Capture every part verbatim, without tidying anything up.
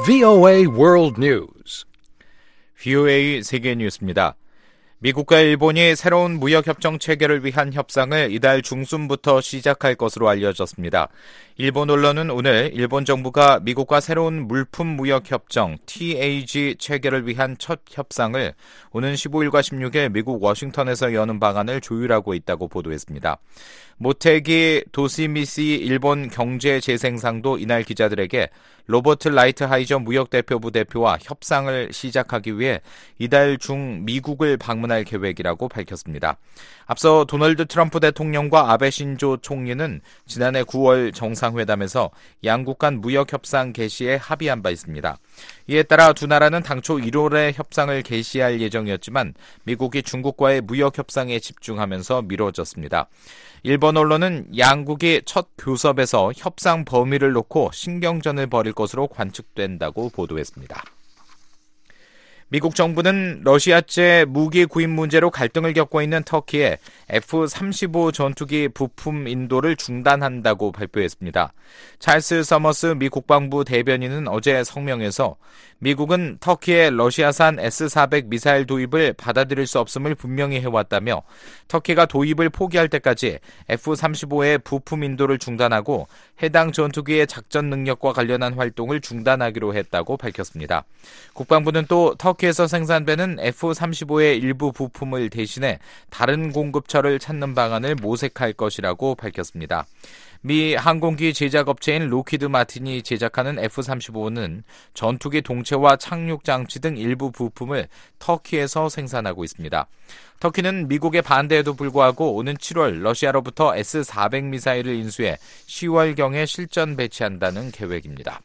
브이오에이 World News. 브이오에이 세계 뉴스입니다. 미국과 일본이 새로운 무역협정 체결을 위한 협상을 이달 중순부터 시작할 것으로 알려졌습니다. 일본 언론은 오늘 일본 정부가 미국과 새로운 물품 무역협정 티에이지 체결을 위한 첫 협상을 오는 십오일과 십육일 미국 워싱턴에서 여는 방안을 조율하고 있다고 보도했습니다. 모테기 도시미시 일본 경제재생상도 이날 기자들에게 로버트 라이트하이저 무역대표부 대표와 협상을 시작하기 위해 이달 중 미국을 방문할 계획이라고 밝혔습니다. 앞서 도널드 트럼프 대통령과 아베 신조 총리는 지난해 구월 정상회담에서 양국 간 무역협상 개시에 합의한 바 있습니다. 이에 따라 두 나라는 당초 일월에 협상을 개시할 예정이었지만 미국이 중국과의 무역협상에 집중하면서 미뤄졌습니다. 일본 언론은 양국이 첫 교섭에서 협상 범위를 놓고 신경전을 벌일 것으로 관측된다고 보도했습니다. 미국 정부는 러시아제 무기 구입 문제로 갈등을 겪고 있는 터키에 에프 삼십오 전투기 부품 인도를 중단한다고 발표했습니다. 찰스 서머스 미 국방부 대변인은 어제 성명에서 미국은 터키의 러시아산 에스 사백 미사일 도입을 받아들일 수 없음을 분명히 해왔다며 터키가 도입을 포기할 때까지 에프 삼십오의 부품 인도를 중단하고 해당 전투기의 작전 능력과 관련한 활동을 중단하기로 했다고 밝혔습니다. 국방부는 또 터키에서 생산되는 에프 삼십오의 일부 부품을 대신해 다른 공급처를 찾는 방안을 모색할 것이라고 밝혔습니다. 미 항공기 제작업체인 로키드 마틴이 제작하는 에프 삼십오는 전투기 동체와 착륙 장치 등 일부 부품을 터키에서 생산하고 있습니다. 터키는 미국의 반대에도 불구하고 오는 칠월 러시아로부터 에스 사백 미사일을 인수해 시월경에 실전 배치한다는 계획입니다.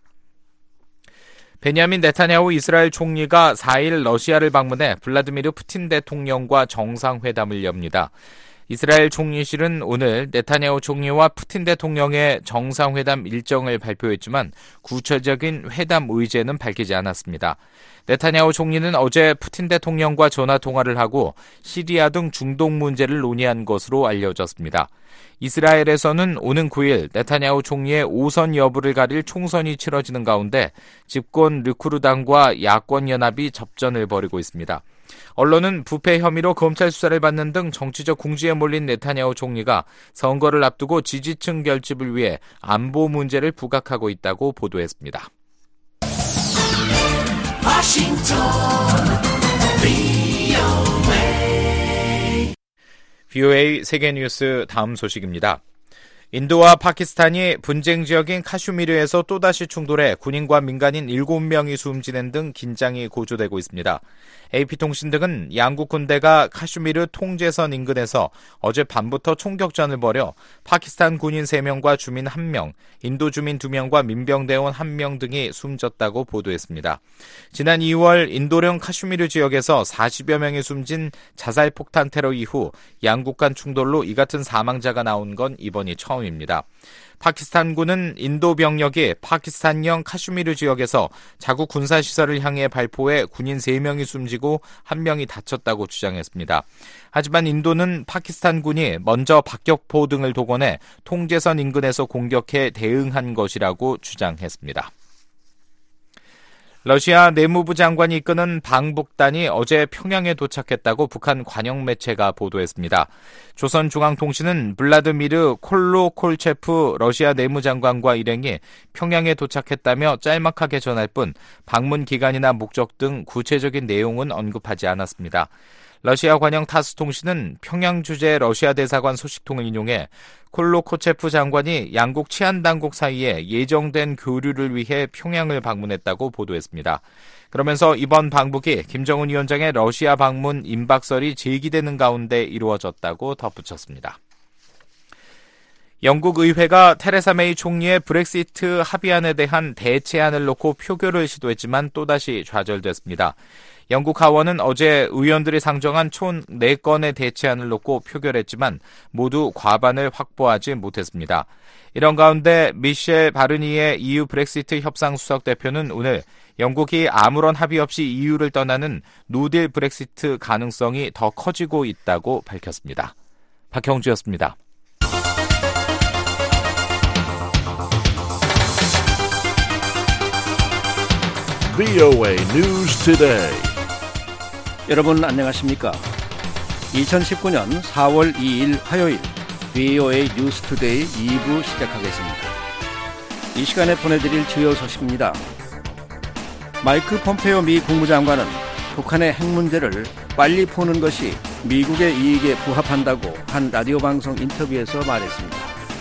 베냐민 네타냐후 이스라엘 총리가 사일 러시아를 방문해 블라디미르 푸틴 대통령과 정상회담을 엽니다. 이스라엘 총리실은 오늘 네타냐후 총리와 푸틴 대통령의 정상회담 일정을 발표했지만 구체적인 회담 의제는 밝히지 않았습니다. 네타냐후 총리는 어제 푸틴 대통령과 전화통화를 하고 시리아 등 중동 문제를 논의한 것으로 알려졌습니다. 이스라엘에서는 오는 구일 네타냐후 총리의 오선 여부를 가릴 총선이 치러지는 가운데 집권 르쿠르당과 야권연합이 접전을 벌이고 있습니다. 언론은 부패 혐의로 검찰 수사를 받는 등 정치적 궁지에 몰린 네타냐후 총리가 선거를 앞두고 지지층 결집을 위해 안보 문제를 부각하고 있다고 보도했습니다. 브이오에이 세계뉴스 다음 소식입니다. 인도와 파키스탄이 분쟁 지역인 카슈미르에서 또다시 충돌해 군인과 민간인 일곱 명이 숨지는 등 긴장이 고조되고 있습니다. 에이피통신 등은 양국 군대가 카슈미르 통제선 인근에서 어젯밤부터 총격전을 벌여 파키스탄 군인 세 명과 주민 한 명, 인도 주민 두 명과 민병대원 한 명 등이 숨졌다고 보도했습니다. 지난 이월 인도령 카슈미르 지역에서 사십여 명이 숨진 자살폭탄 테러 이후 양국 간 충돌로 이 같은 사망자가 나온 건 이번이 처음입니다. 파키스탄군은 인도 병력이 파키스탄령 카슈미르 지역에서 자국 군사시설을 향해 발포해 군인 세 명이 숨지고 한 명이 다쳤다고 주장했습니다. 하지만 인도는 파키스탄군이 먼저 박격포 등을 동원해 통제선 인근에서 공격해 대응한 것이라고 주장했습니다. 러시아 내무부 장관이 이끄는 방북단이 어제 평양에 도착했다고 북한 관영 매체가 보도했습니다. 조선중앙통신은 블라드미르 콜로콜체프 러시아 내무장관과 일행이 평양에 도착했다며 짤막하게 전할 뿐 방문 기간이나 목적 등 구체적인 내용은 언급하지 않았습니다. 러시아 관영 타스통신은 평양 주재 러시아 대사관 소식통을 인용해 콜로코체프 장관이 양국 치안당국 사이에 예정된 교류를 위해 평양을 방문했다고 보도했습니다. 그러면서 이번 방북이 김정은 위원장의 러시아 방문 임박설이 제기되는 가운데 이루어졌다고 덧붙였습니다. 영국 의회가 테레사 메이 총리의 브렉시트 합의안에 대한 대체안을 놓고 표결을 시도했지만 또다시 좌절됐습니다. 영국 하원은 어제 의원들이 상정한 총 네 건의 대체안을 놓고 표결했지만 모두 과반을 확보하지 못했습니다. 이런 가운데 미셸 바르니에 이유 브렉시트 협상 수석 대표는 오늘 영국이 아무런 합의 없이 이유를 떠나는 노딜 브렉시트 가능성이 더 커지고 있다고 밝혔습니다. 박형주였습니다. 브이오에이 News Today. 여러분 안녕하십니까? 이천십구 년 사월 이일 화요일 브이오에이 뉴스 투데이 이 부 시작하겠습니다. 이 시간에 보내드릴 주요 소식입니다. 마이크 폼페오 미 국무장관은 북한의 핵 문제를 빨리 푸는 것이 미국의 이익에 부합한다고 한 라디오 방송 인터뷰에서 말했습니다.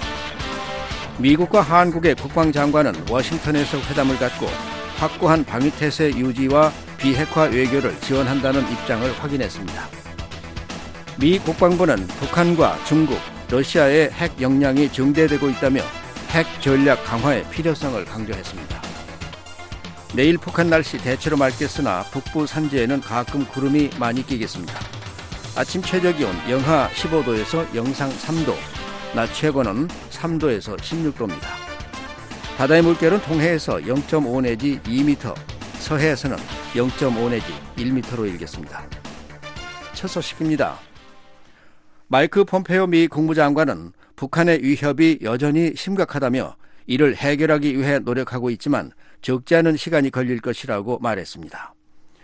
미국과 한국의 국방장관은 워싱턴에서 회담을 갖고 확고한 방위태세 유지와 비핵화 외교를 지원한다는 입장을 확인했습니다. 미 국방부는 북한과 중국, 러시아의 핵 역량이 증대되고 있다며 핵 전략 강화의 필요성을 강조했습니다. 내일 북한 날씨 대체로 맑겠으나 북부 산지에는 가끔 구름이 많이 끼겠습니다. 아침 최저기온 영하 십오 도에서 영상 삼 도, 낮 최고는 삼 도에서 십육 도입니다. 바다의 물결은 동해에서 영 점 오 내지 이 미터, 서해에서는 영 점 오 내지 일 미터로 일겠습니다. 첫 소식입니다. 마이크 폼페오 미 국무장관은 북한의 위협이 여전히 심각하다며 이를 해결하기 위해 노력하고 있지만 적지 않은 시간이 걸릴 것이라고 말했습니다.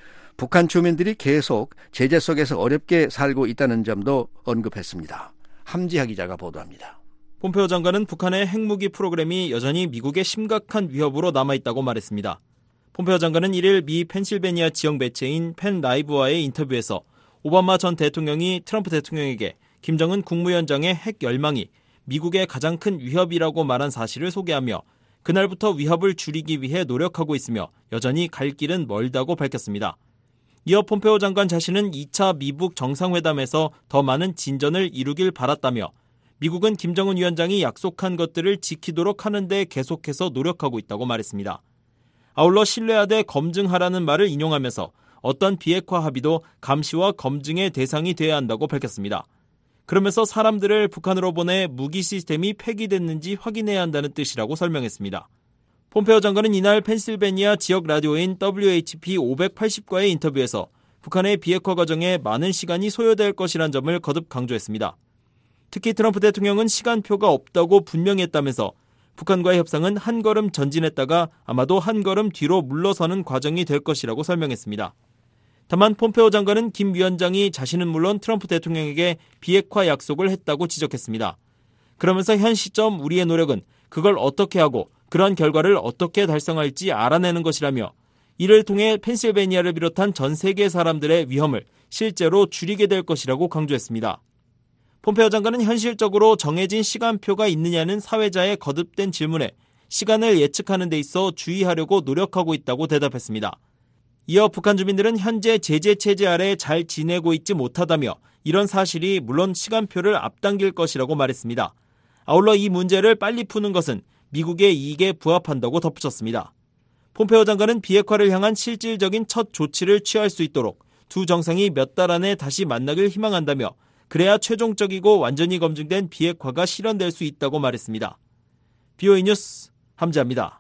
북한 주민들이 계속 제재 속에서 어렵게 살고 있다는 점도 언급했습니다. 함지하 기자가 보도합니다. 폼페오 장관은 북한의 핵무기 프로그램이 여전히 미국의 심각한 위협으로 남아있다고 말했습니다. 폼페오 장관은 일일 미 펜실베니아 지역 매체인 펜 라이브와의 인터뷰에서 오바마 전 대통령이 트럼프 대통령에게 김정은 국무위원장의 핵 열망이 미국의 가장 큰 위협이라고 말한 사실을 소개하며 그날부터 위협을 줄이기 위해 노력하고 있으며 여전히 갈 길은 멀다고 밝혔습니다. 이어 폼페오 장관 자신은 이 차 미북 정상회담에서 더 많은 진전을 이루길 바랐다며 미국은 김정은 위원장이 약속한 것들을 지키도록 하는 데 계속해서 노력하고 있다고 말했습니다. 아울러 신뢰하되 검증하라는 말을 인용하면서 어떤 비핵화 합의도 감시와 검증의 대상이 되어야 한다고 밝혔습니다. 그러면서 사람들을 북한으로 보내 무기 시스템이 폐기됐는지 확인해야 한다는 뜻이라고 설명했습니다. 폼페오 장관은 이날 펜실베니아 지역 라디오인 더블유 에이치 피 오백팔십과의 인터뷰에서 북한의 비핵화 과정에 많은 시간이 소요될 것이란 점을 거듭 강조했습니다. 특히 트럼프 대통령은 시간표가 없다고 분명히 했다면서 북한과의 협상은 한 걸음 전진했다가 아마도 한 걸음 뒤로 물러서는 과정이 될 것이라고 설명했습니다. 다만 폼페오 장관은 김 위원장이 자신은 물론 트럼프 대통령에게 비핵화 약속을 했다고 지적했습니다. 그러면서 현 시점 우리의 노력은 그걸 어떻게 하고 그런 결과를 어떻게 달성할지 알아내는 것이라며 이를 통해 펜실베니아를 비롯한 전 세계 사람들의 위험을 실제로 줄이게 될 것이라고 강조했습니다. 폼페오 장관은 현실적으로 정해진 시간표가 있느냐는 사회자의 거듭된 질문에 시간을 예측하는 데 있어 주의하려고 노력하고 있다고 대답했습니다. 이어 북한 주민들은 현재 제재 체제 아래 잘 지내고 있지 못하다며 이런 사실이 물론 시간표를 앞당길 것이라고 말했습니다. 아울러 이 문제를 빨리 푸는 것은 미국의 이익에 부합한다고 덧붙였습니다. 폼페오 장관은 비핵화를 향한 실질적인 첫 조치를 취할 수 있도록 두 정상이 몇 달 안에 다시 만나길 희망한다며 그래야 최종적이고 완전히 검증된 비핵화가 실현될 수 있다고 말했습니다. 브이오에이 뉴스 함지아입니다.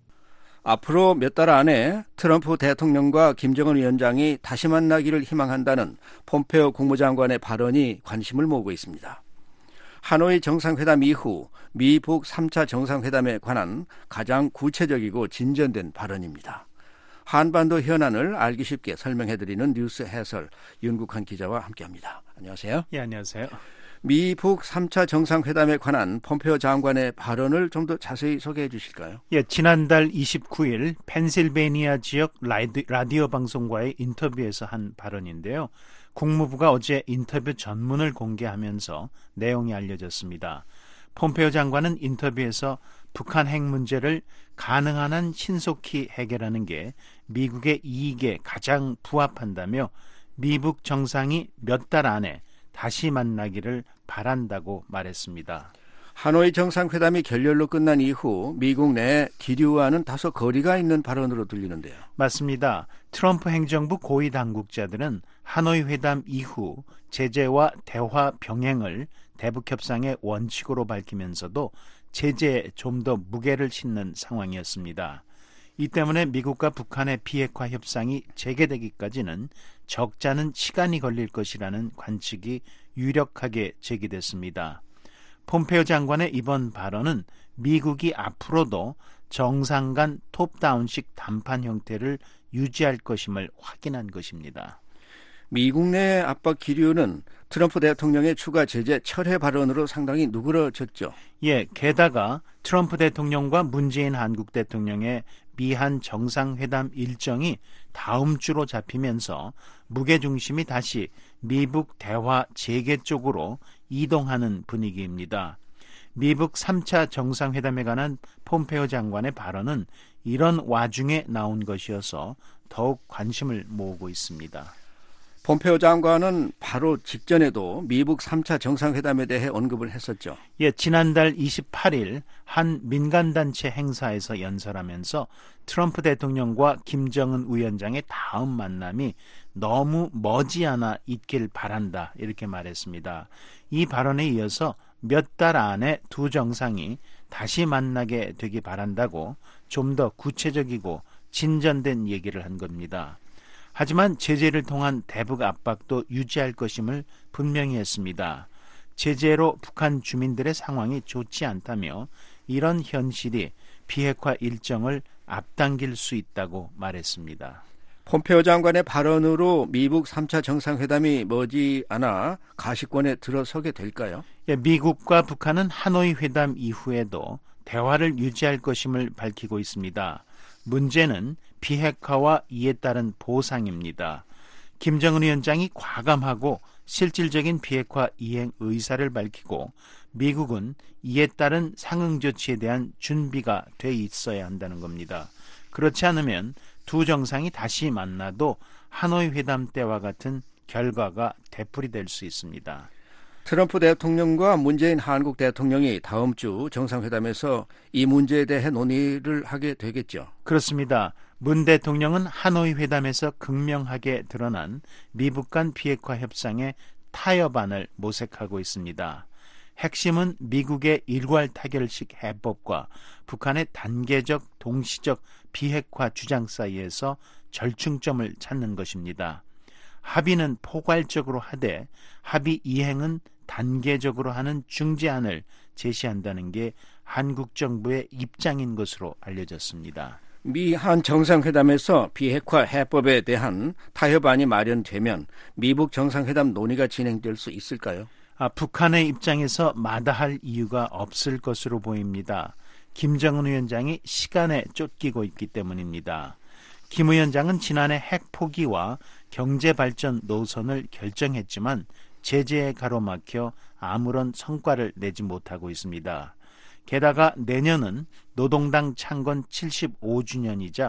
앞으로 몇 달 안에 트럼프 대통령과 김정은 위원장이 다시 만나기를 희망한다는 폼페오 국무장관의 발언이 관심을 모으고 있습니다. 하노이 정상회담 이후 미북 삼 차 정상회담에 관한 가장 구체적이고 진전된 발언입니다. 한반도 현안을 알기 쉽게 설명해드리는 뉴스 해설 윤국한 기자와 함께합니다. 안녕하세요. 예, 안녕하세요. 미북 삼 차 정상회담에 관한 폼페오 장관의 발언을 좀 더 자세히 소개해 주실까요? 예, 지난달 이십구일 펜실베니아 지역 라디오, 라디오 방송과의 인터뷰에서 한 발언인데요. 국무부가 어제 인터뷰 전문을 공개하면서 내용이 알려졌습니다. 폼페오 장관은 인터뷰에서 북한 핵 문제를 가능한 한 신속히 해결하는 게 미국의 이익에 가장 부합한다며 미북 정상이 몇 달 안에 다시 만나기를 바란다고 말했습니다. 하노이 정상회담이 결렬로 끝난 이후 미국 내 기류와는 다소 거리가 있는 발언으로 들리는데요. 맞습니다. 트럼프 행정부 고위 당국자들은 하노이 회담 이후 제재와 대화 병행을 대북협상의 원칙으로 밝히면서도 제재에 좀 더 무게를 싣는 상황이었습니다. 이 때문에 미국과 북한의 비핵화 협상이 재개되기까지는 적지 않은 시간이 걸릴 것이라는 관측이 유력하게 제기됐습니다. 폼페오 장관의 이번 발언은 미국이 앞으로도 정상 간 톱다운식談判 형태를 유지할 것임을 확인한 것입니다. 미국 내 압박 기류는 트럼프 대통령의 추가 제재 철회 발언으로 상당히 누그러졌죠. 예, 게다가 트럼프 대통령과 문재인 한국 대통령의 미한 정상회담 일정이 다음 주로 잡히면서 무게중심이 다시 미북 대화 재개 쪽으로 이동하는 분위기입니다. 미북 삼 차 정상회담에 관한 폼페오 장관의 발언은 이런 와중에 나온 것이어서 더욱 관심을 모으고 있습니다. 폼페오 장관은 바로 직전에도 미북 삼 차 정상회담에 대해 언급을 했었죠. 예, 지난달 이십팔 일 한 민간단체 행사에서 연설하면서 트럼프 대통령과 김정은 위원장의 다음 만남이 너무 머지않아 있길 바란다 이렇게 말했습니다. 이 발언에 이어서 몇 달 안에 두 정상이 다시 만나게 되기 바란다고 좀 더 구체적이고 진전된 얘기를 한 겁니다. 하지만 제재를 통한 대북 압박도 유지할 것임을 분명히 했습니다. 제재로 북한 주민들의 상황이 좋지 않다며 이런 현실이 비핵화 일정을 앞당길 수 있다고 말했습니다. 폼페오 장관의 발언으로 미북 삼 차 정상회담이 머지않아 가시권에 들어서게 될까요? 예, 미국과 북한은 하노이 회담 이후에도 대화를 유지할 것임을 밝히고 있습니다. 문제는 비핵화와 이에 따른 보상입니다. 김정은 위원장이 과감하고 실질적인 비핵화 이행 의사를 밝히고 미국은 이에 따른 상응 조치에 대한 준비가 돼 있어야 한다는 겁니다. 그렇지 않으면 두 정상이 다시 만나도 하노이 회담 때와 같은 결과가 되풀이될 수 있습니다. 트럼프 대통령과 문재인 한국 대통령이 다음 주 정상회담에서 이 문제에 대해 논의를 하게 되겠죠. 그렇습니다. 문 대통령은 하노이 회담에서 극명하게 드러난 미북 간 비핵화 협상의 타협안을 모색하고 있습니다. 핵심은 미국의 일괄 타결식 해법과 북한의 단계적 동시적 비핵화 주장 사이에서 절충점을 찾는 것입니다. 합의는 포괄적으로 하되 합의 이행은 단계적으로 하는 중재안을 제시한다는 게 한국 정부의 입장인 것으로 알려졌습니다. 미한 정상회담에서 비핵화 해법에 대한 타협안이 마련되면 미북 정상회담 논의가 진행될 수 있을까요? 아, 북한의 입장에서 마다할 이유가 없을 것으로 보입니다. 김정은 위원장이 시간에 쫓기고 있기 때문입니다. 김 위원장은 지난해 핵 포기와 경제발전 노선을 결정했지만 제재에 가로막혀 아무런 성과를 내지 못하고 있습니다. 게다가 내년은 노동당 창건 칠십오 주년이자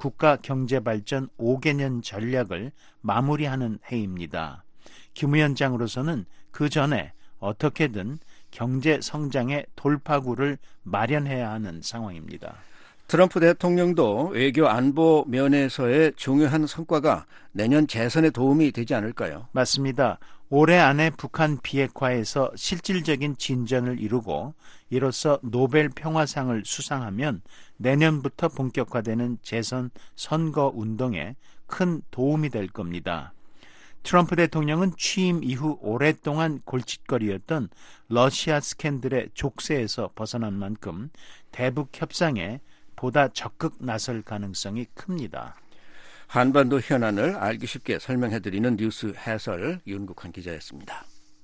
국가경제발전 오 개년 전략을 마무리하는 해입니다. 김 위원장으로서는 그 전에 어떻게든 경제 성장의 돌파구를 마련해야 하는 상황입니다. 트럼프 대통령도 외교 안보 면에서의 중요한 성과가 내년 재선에 도움이 되지 않을까요? 맞습니다. 올해 안에 북한 비핵화에서 실질적인 진전을 이루고 이로써 노벨 평화상을 수상하면 내년부터 본격화되는 재선 선거 운동에 큰 도움이 될 겁니다. 트럼프 대통령은 취임 이후 오랫동안 골칫거리였던 러시아 스캔들의 족쇄에서 벗어난 만큼 대북 협상에 보다 적극 나설 가능성이 큽니다. 한반도 현안을 알기 쉽게 설명해드리는 뉴스 해설 윤국환 기자였습니다.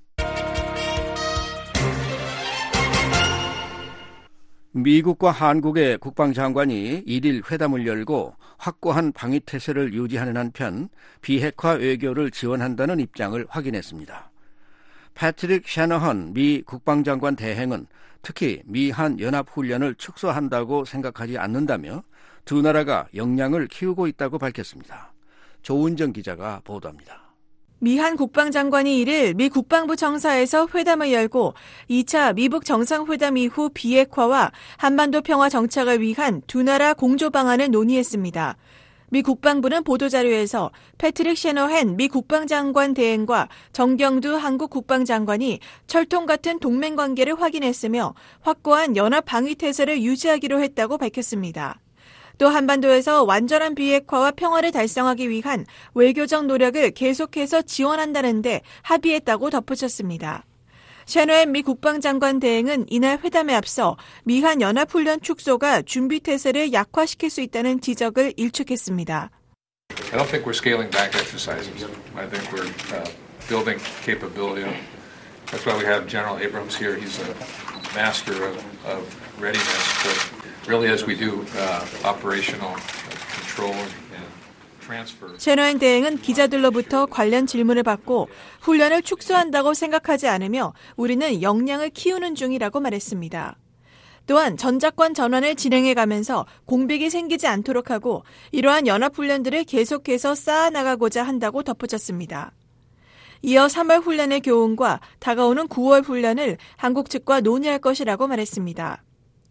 미국과 한국의 국방장관이 일일 회담을 열고 확고한 방위태세를 유지하는 한편 비핵화 외교를 지원한다는 입장을 확인했습니다. 패트릭 셔너헌 미 국방장관 대행은 특히 미한 연합훈련을 축소한다고 생각하지 않는다며 두 나라가 역량을 키우고 있다고 밝혔습니다. 조은정 기자가 보도합니다. 미한 국방장관이 이일 미 국방부 청사에서 회담을 열고 이 차 미북 정상회담 이후 비핵화와 한반도 평화 정착을 위한 두 나라 공조 방안을 논의했습니다. 미 국방부는 보도자료에서 패트릭 셔너헨 미 국방장관 대행과 정경두 한국 국방장관이 철통 같은 동맹관계를 확인했으며 확고한 연합 방위태세를 유지하기로 했다고 밝혔습니다. 또 한반도에서 완전한 비핵화와 평화를 달성하기 위한 외교적 노력을 계속해서 지원한다는 데 합의했다고 덧붙였습니다. 셰너앤 미 국방장관 대행은 이날 회담에 앞서 미한 연합훈련 축소가 준비태세를 약화시킬 수 있다는 지적을 일축했습니다. I don't think we're scaling back exercises. I think we're uh, building capability. That's why we have General Abrams here. He's a master of, of readiness. But really, as we do uh, operational control and transfer. 셰너앤 대행은 기자들로부터 관련 질문을 받고 훈련을 축소한다고 생각하지 않으며 우리는 역량을 키우는 중이라고 말했습니다. 또한 전작권 전환을 진행해가면서 공백이 생기지 않도록 하고 이러한 연합훈련들을 계속해서 쌓아나가고자 한다고 덧붙였습니다. 이어 삼월 훈련의 교훈과 다가오는 구월 훈련을 한국 측과 논의할 것이라고 말했습니다.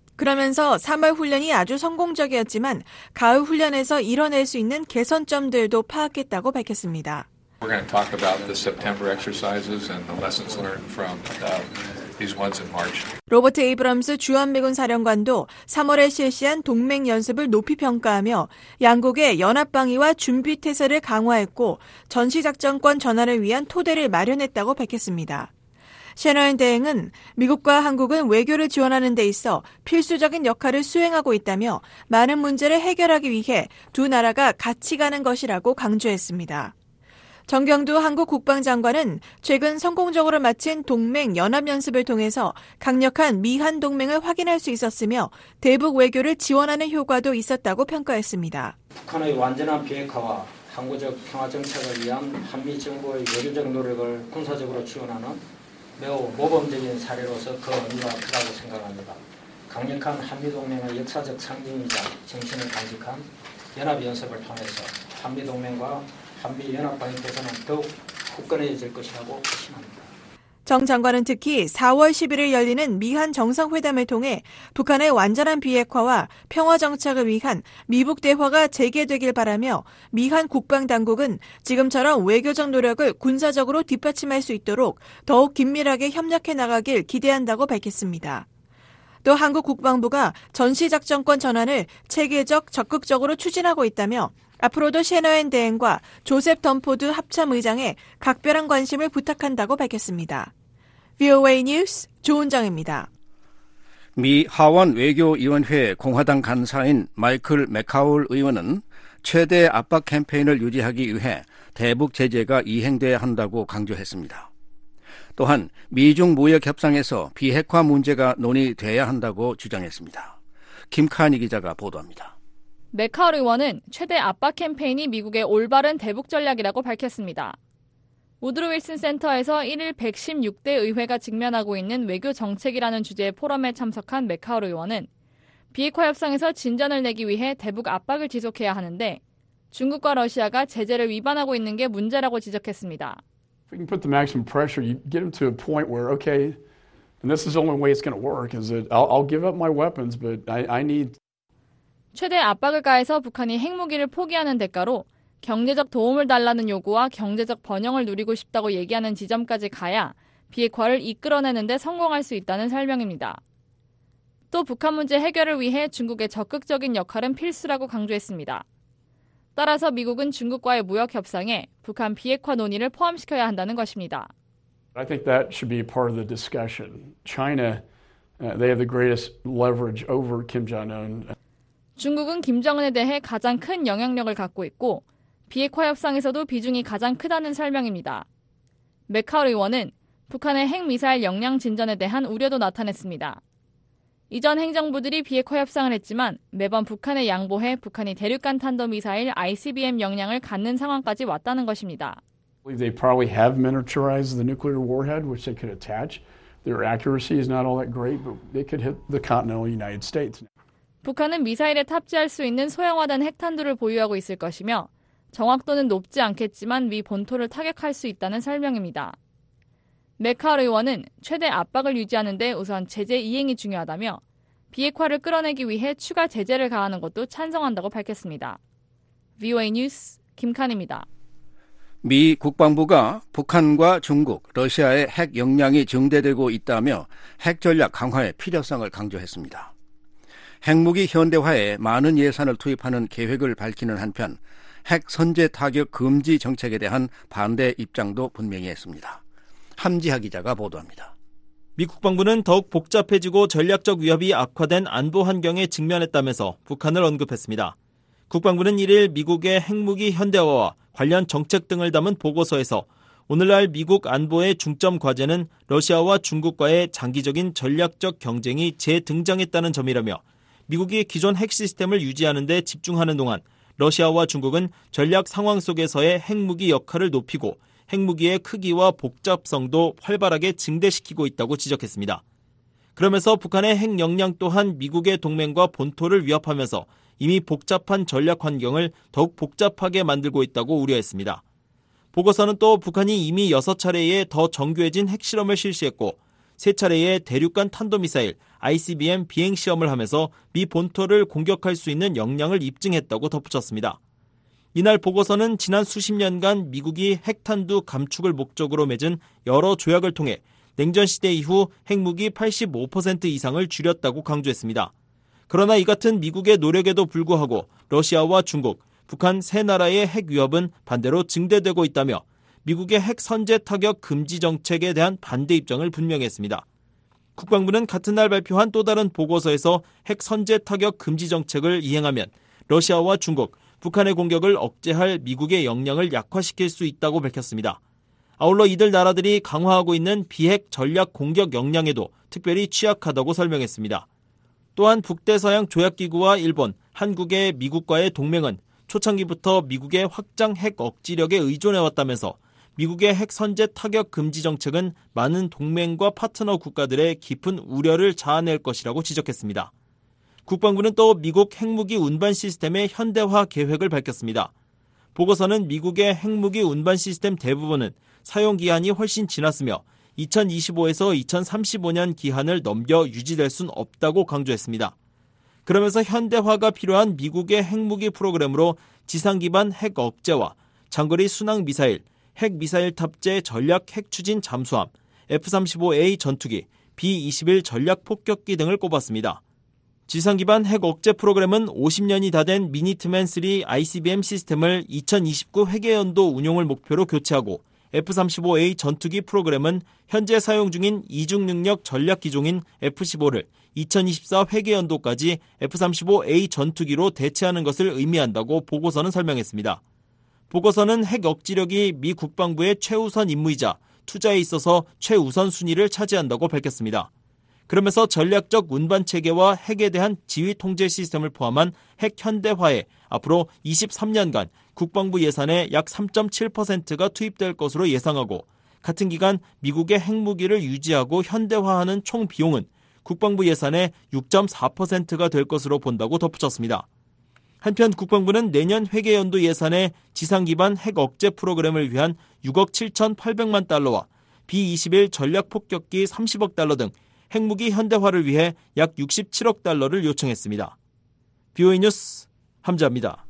그러면서 삼월 훈련이 아주 성공적이었지만 가을 훈련에서 이뤄낼 수 있는 개선점들도 파악했다고 밝혔습니다. We're going to talk about the September exercises and the lessons learned from uh, these ones in March. 로버트 에이브럼스 주한미군 사령관도 삼월에 실시한 동맹 연습을 높이 평가하며 양국의 연합방위와 준비태세를 강화했고 전시작전권 전환을 위한 토대를 마련했다고 밝혔습니다. 셰너앤 대행은 미국과 한국은 외교를 지원하는 데 있어 필수적인 역할을 수행하고 있다며 많은 문제를 해결하기 위해 두 나라가 같이 가는 것이라고 강조했습니다. 정경두 한국 국방장관은 최근 성공적으로 마친 동맹 연합연습을 통해서 강력한 미한 동맹을 확인할 수 있었으며 대북 외교를 지원하는 효과도 있었다고 평가했습니다. 북한의 완전한 비핵화와 항구적 평화 정착을 위한 한미 정부의 외교적 노력을 군사적으로 지원하는 매우 모범적인 사례로서 그 의미가 크다고 생각합니다. 강력한 한미동맹의 역사적 상징이자 정신을 간직한 연합연습을 통해서 한미동맹과 한미연합방위태세는 더욱 굳건해질 것이라고 확신합니다. 정 장관은 특히 사월 십일일 열리는 미한 정상회담을 통해 북한의 완전한 비핵화와 평화 정착을 위한 미북 대화가 재개되길 바라며 미한 국방당국은 지금처럼 외교적 노력을 군사적으로 뒷받침할 수 있도록 더욱 긴밀하게 협력해 나가길 기대한다고 밝혔습니다. 또 한국 국방부가 전시작전권 전환을 체계적 적극적으로 추진하고 있다며 앞으로도 셰너앤 대행과 조셉 덤포드 합참의장에 각별한 관심을 부탁한다고 밝혔습니다. 브이오에이 뉴스 조은정입니다. 미 하원 외교위원회 공화당 간사인 마이클 맥카울 의원은 최대 압박 캠페인을 유지하기 위해 대북 제재가 이행돼야 한다고 강조했습니다. 또한 미중 무역 협상에서 비핵화 문제가 논의돼야 한다고 주장했습니다. 김카니 기자가 보도합니다. 맥카울 의원은 최대 압박 캠페인이 미국의 올바른 대북 전략이라고 밝혔습니다. 우드로 윌슨 센터에서 일일 백십육 대 의회가 직면하고 있는 외교 정책이라는 주제의 포럼에 참석한 맥카울 의원은 비핵화 협상에서 진전을 내기 위해 대북 압박을 지속해야 하는데 중국과 러시아가 제재를 위반하고 있는 게 문제라고 지적했습니다. If we can put the maximum pressure, you get them to a point where, okay, and this is the only way it's going to work, is that I'll, I'll give up my weapons, but I, I need. 최대 압박을 가해서 북한이 핵무기를 포기하는 대가로 경제적 도움을 달라는 요구와 경제적 번영을 누리고 싶다고 얘기하는 지점까지 가야 비핵화를 이끌어내는 데 성공할 수 있다는 설명입니다. 또 북한 문제 해결을 위해 중국의 적극적인 역할은 필수라고 강조했습니다. 따라서 미국은 중국과의 무역 협상에 북한 비핵화 논의를 포함시켜야 한다는 것입니다. I think that should be part of the discussion. China, uh, they have the greatest leverage over Kim Jong-un. 중국은 김정은에 대해 가장 큰 영향력을 갖고 있고 비핵화 협상에서도 비중이 가장 크다는 설명입니다. 맥카울 의원은 북한의 핵미사일 역량 진전에 대한 우려도 나타냈습니다. 이전 행정부들이 비핵화 협상을 했지만 매번 북한에 양보해 북한이 대륙간 탄도미사일 아이씨비엠 역량을 갖는 상황까지 왔다는 것입니다. They probably have miniaturized the nuclear warhead, which they could attach. Their accuracy is not all that great, but they could hit the continental United States. 북한은 미사일에 탑재할 수 있는 소형화된 핵탄두를 보유하고 있을 것이며 정확도는 높지 않겠지만 미 본토를 타격할 수 있다는 설명입니다. 맥카울 의원은 최대 압박을 유지하는 데 우선 제재 이행이 중요하다며 비핵화를 끌어내기 위해 추가 제재를 가하는 것도 찬성한다고 밝혔습니다. 브이오에이 뉴스 김칸입니다. 미 국방부가 북한과 중국, 러시아의 핵 역량이 증대되고 있다며 핵 전략 강화의 필요성을 강조했습니다. 핵무기 현대화에 많은 예산을 투입하는 계획을 밝히는 한편 핵 선제 타격 금지 정책에 대한 반대 입장도 분명히 했습니다. 함지하 기자가 보도합니다. 미 국방부는 더욱 복잡해지고 전략적 위협이 악화된 안보 환경에 직면했다면서 북한을 언급했습니다. 국방부는 일 일 미국의 핵무기 현대화와 관련 정책 등을 담은 보고서에서 오늘날 미국 안보의 중점 과제는 러시아와 중국과의 장기적인 전략적 경쟁이 재등장했다는 점이라며 미국이 기존 핵 시스템을 유지하는 데 집중하는 동안 러시아와 중국은 전략 상황 속에서의 핵무기 역할을 높이고 핵무기의 크기와 복잡성도 활발하게 증대시키고 있다고 지적했습니다. 그러면서 북한의 핵 역량 또한 미국의 동맹과 본토를 위협하면서 이미 복잡한 전략 환경을 더욱 복잡하게 만들고 있다고 우려했습니다. 보고서는 또 북한이 이미 여섯 차례의 더 정교해진 핵실험을 실시했고 세 차례의 대륙간 탄도미사일 아이씨비엠 비행시험을 하면서 미 본토를 공격할 수 있는 역량을 입증했다고 덧붙였습니다. 이날 보고서는 지난 수십 년간 미국이 핵탄두 감축을 목적으로 맺은 여러 조약을 통해 냉전 시대 이후 핵무기 팔십오 퍼센트 이상을 줄였다고 강조했습니다. 그러나 이 같은 미국의 노력에도 불구하고 러시아와 중국, 북한 세 나라의 핵 위협은 반대로 증대되고 있다며 미국의 핵 선제 타격 금지 정책에 대한 반대 입장을 분명히 했습니다. 국방부는 같은 날 발표한 또 다른 보고서에서 핵 선제 타격 금지 정책을 이행하면 러시아와 중국, 북한의 공격을 억제할 미국의 역량을 약화시킬 수 있다고 밝혔습니다. 아울러 이들 나라들이 강화하고 있는 비핵 전략 공격 역량에도 특별히 취약하다고 설명했습니다. 또한 북대서양 조약기구와 일본, 한국의 미국과의 동맹은 초창기부터 미국의 확장 핵 억지력에 의존해왔다면서 미국의 핵 선제 타격 금지 정책은 많은 동맹과 파트너 국가들의 깊은 우려를 자아낼 것이라고 지적했습니다. 국방부는 또 미국 핵무기 운반 시스템의 현대화 계획을 밝혔습니다. 보고서는 미국의 핵무기 운반 시스템 대부분은 사용 기한이 훨씬 지났으며 이천이십오에서 이천삼십오 년 기한을 넘겨 유지될 순 없다고 강조했습니다. 그러면서 현대화가 필요한 미국의 핵무기 프로그램으로 지상 기반 핵 억제와 장거리 순항 미사일, 핵 미사일 탑재 전략 핵 추진 잠수함, 에프 삼십오 에이 전투기, 비 이십일 전략 폭격기 등을 꼽았습니다. 지상 기반 핵 억제 프로그램은 오십 년이 다 된 미니트맨 삼 아이씨비엠 시스템을 이천이십구 회계연도 운용을 목표로 교체하고 에프 삼십오 에이 전투기 프로그램은 현재 사용 중인 이중 능력 전략 기종인 에프 십오를 이천이십사 회계연도까지 에프 삼십오 에이 전투기로 대체하는 것을 의미한다고 보고서는 설명했습니다. 보고서는 핵 억지력이 미 국방부의 최우선 임무이자 투자에 있어서 최우선 순위를 차지한다고 밝혔습니다. 그러면서 전략적 운반 체계와 핵에 대한 지휘 통제 시스템을 포함한 핵 현대화에 앞으로 이십삼 년간 국방부 예산의 약 삼 점 칠 퍼센트가 투입될 것으로 예상하고 같은 기간 미국의 핵무기를 유지하고 현대화하는 총 비용은 국방부 예산의 육 점 사 퍼센트가 될 것으로 본다고 덧붙였습니다. 한편 국방부는 내년 회계연도 예산에 지상 기반 핵 억제 프로그램을 위한 육억 칠천팔백만 달러와 비 이십일 전략 폭격기 삼십억 달러 등 핵무기 현대화를 위해 약 육십칠억 달러를 요청했습니다. 비오이 뉴스 함자입니다.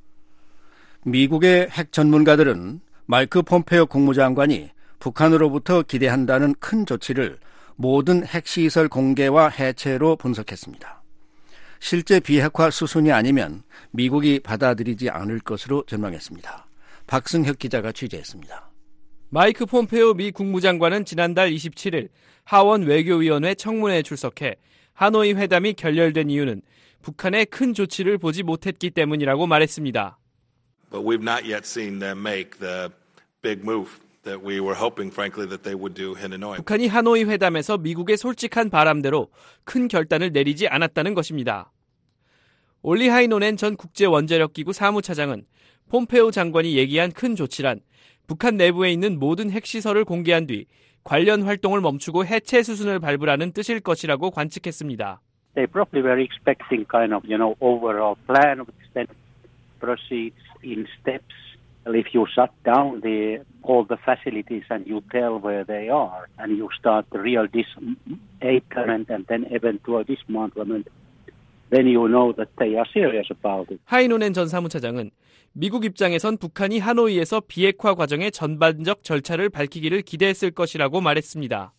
미국의 핵 전문가들은 마이크 폼페오 국무장관이 북한으로부터 기대한다는 큰 조치를 모든 핵시설 공개와 해체로 분석했습니다. 실제 비핵화 수순이 아니면 미국이 받아들이지 않을 것으로 전망했습니다. 박승혁 기자가 취재했습니다. 마이크 폼페오 미 국무장관은 지난달 이십칠 일 하원 외교위원회 청문회에 출석해 하노이 회담이 결렬된 이유는 북한의 큰 조치를 보지 못했기 때문이라고 말했습니다. But we've not yet seen them make the big move that we were hoping, frankly, that they would do in Hanoi. 북한이 하노이 회담에서 미국의 솔직한 바람대로 큰 결단을 내리지 않았다는 것입니다. 올리 하이노넨 전 국제원자력기구 사무차장은 폼페오 장관이 얘기한 큰 조치란 북한 내부에 있는 모든 핵시설을 공개한 뒤 관련 활동을 멈추고 해체 수순을 밟으라는 뜻일 것이라고 관측했습니다. They probably were expecting kind of, you know, overall plan which then proceeds in steps. If you shut down the all the facilities and you tell where they are and you start the real dismantlement and then eventual dismantlement, then you know that they are serious about it. 하이노넨 전 사무차장은 미국 입장에선 북한이 하노이에서 비핵화 과정의 전반적 절차를 밝히기를 기대했을 것이라고 말했습니다.